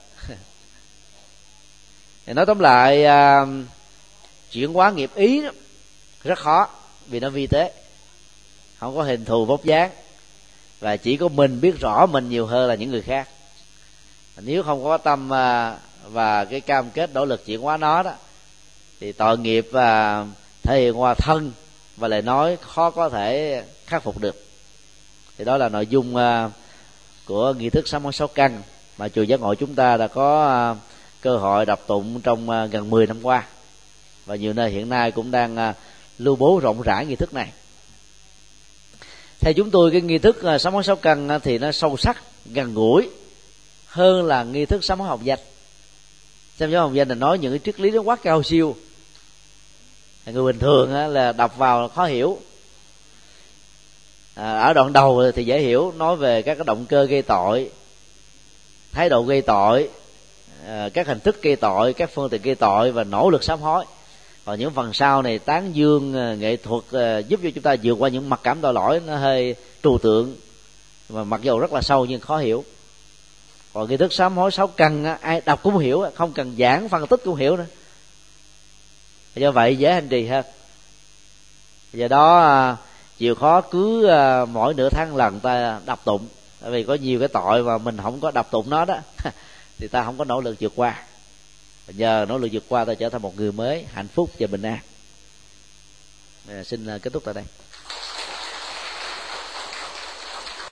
Thì nói tóm lại, chuyển hóa nghiệp ý đó, rất khó, vì nó vi tế, không có hình thù vóc dáng, và chỉ có mình biết rõ mình nhiều hơn là những người khác. Nếu không có tâm và cái cam kết nỗ lực chuyển hóa nó đó, thì tội nghiệp và thể hiện qua thân và lời nói khó có thể khắc phục được. Thì đó là nội dung của nghi thức sám hối 6 căn mà chùa Giác Ngộ chúng ta đã có cơ hội đọc tụng trong gần 10 năm qua, và nhiều nơi hiện nay cũng đang lưu bố rộng rãi nghi thức này. Theo chúng tôi, cái nghi thức sám hối 6 căn thì nó sâu sắc, gần gũi hơn là nghi thức sám hối hồng danh. Sám hối hồng danh là nói những cái triết lý nó quá cao siêu, người bình thường là đọc vào khó hiểu. Ở đoạn đầu thì dễ hiểu, nói về các cái động cơ gây tội, thái độ gây tội, các hình thức gây tội, các phương tiện gây tội và nỗ lực sám hối. Còn những phần sau này tán dương nghệ thuật giúp cho chúng ta vượt qua những mặc cảm tội lỗi, nó hơi trừu tượng mà mặc dù rất là sâu nhưng khó hiểu. Còn nghi thức sám hối 6 căn ai đọc cũng hiểu, không cần giảng phân tích cũng hiểu nữa. Do vậy dễ hành trì hơn. Do đó chịu khó cứ mỗi nửa tháng lần ta đọc tụng, tại vì có nhiều cái tội mà mình không có đọc tụng nó đó thì ta không có nỗ lực vượt qua. Nhờ nỗ lực vượt qua ta trở thành một người mới hạnh phúc và bình an. Xin kết thúc tại đây.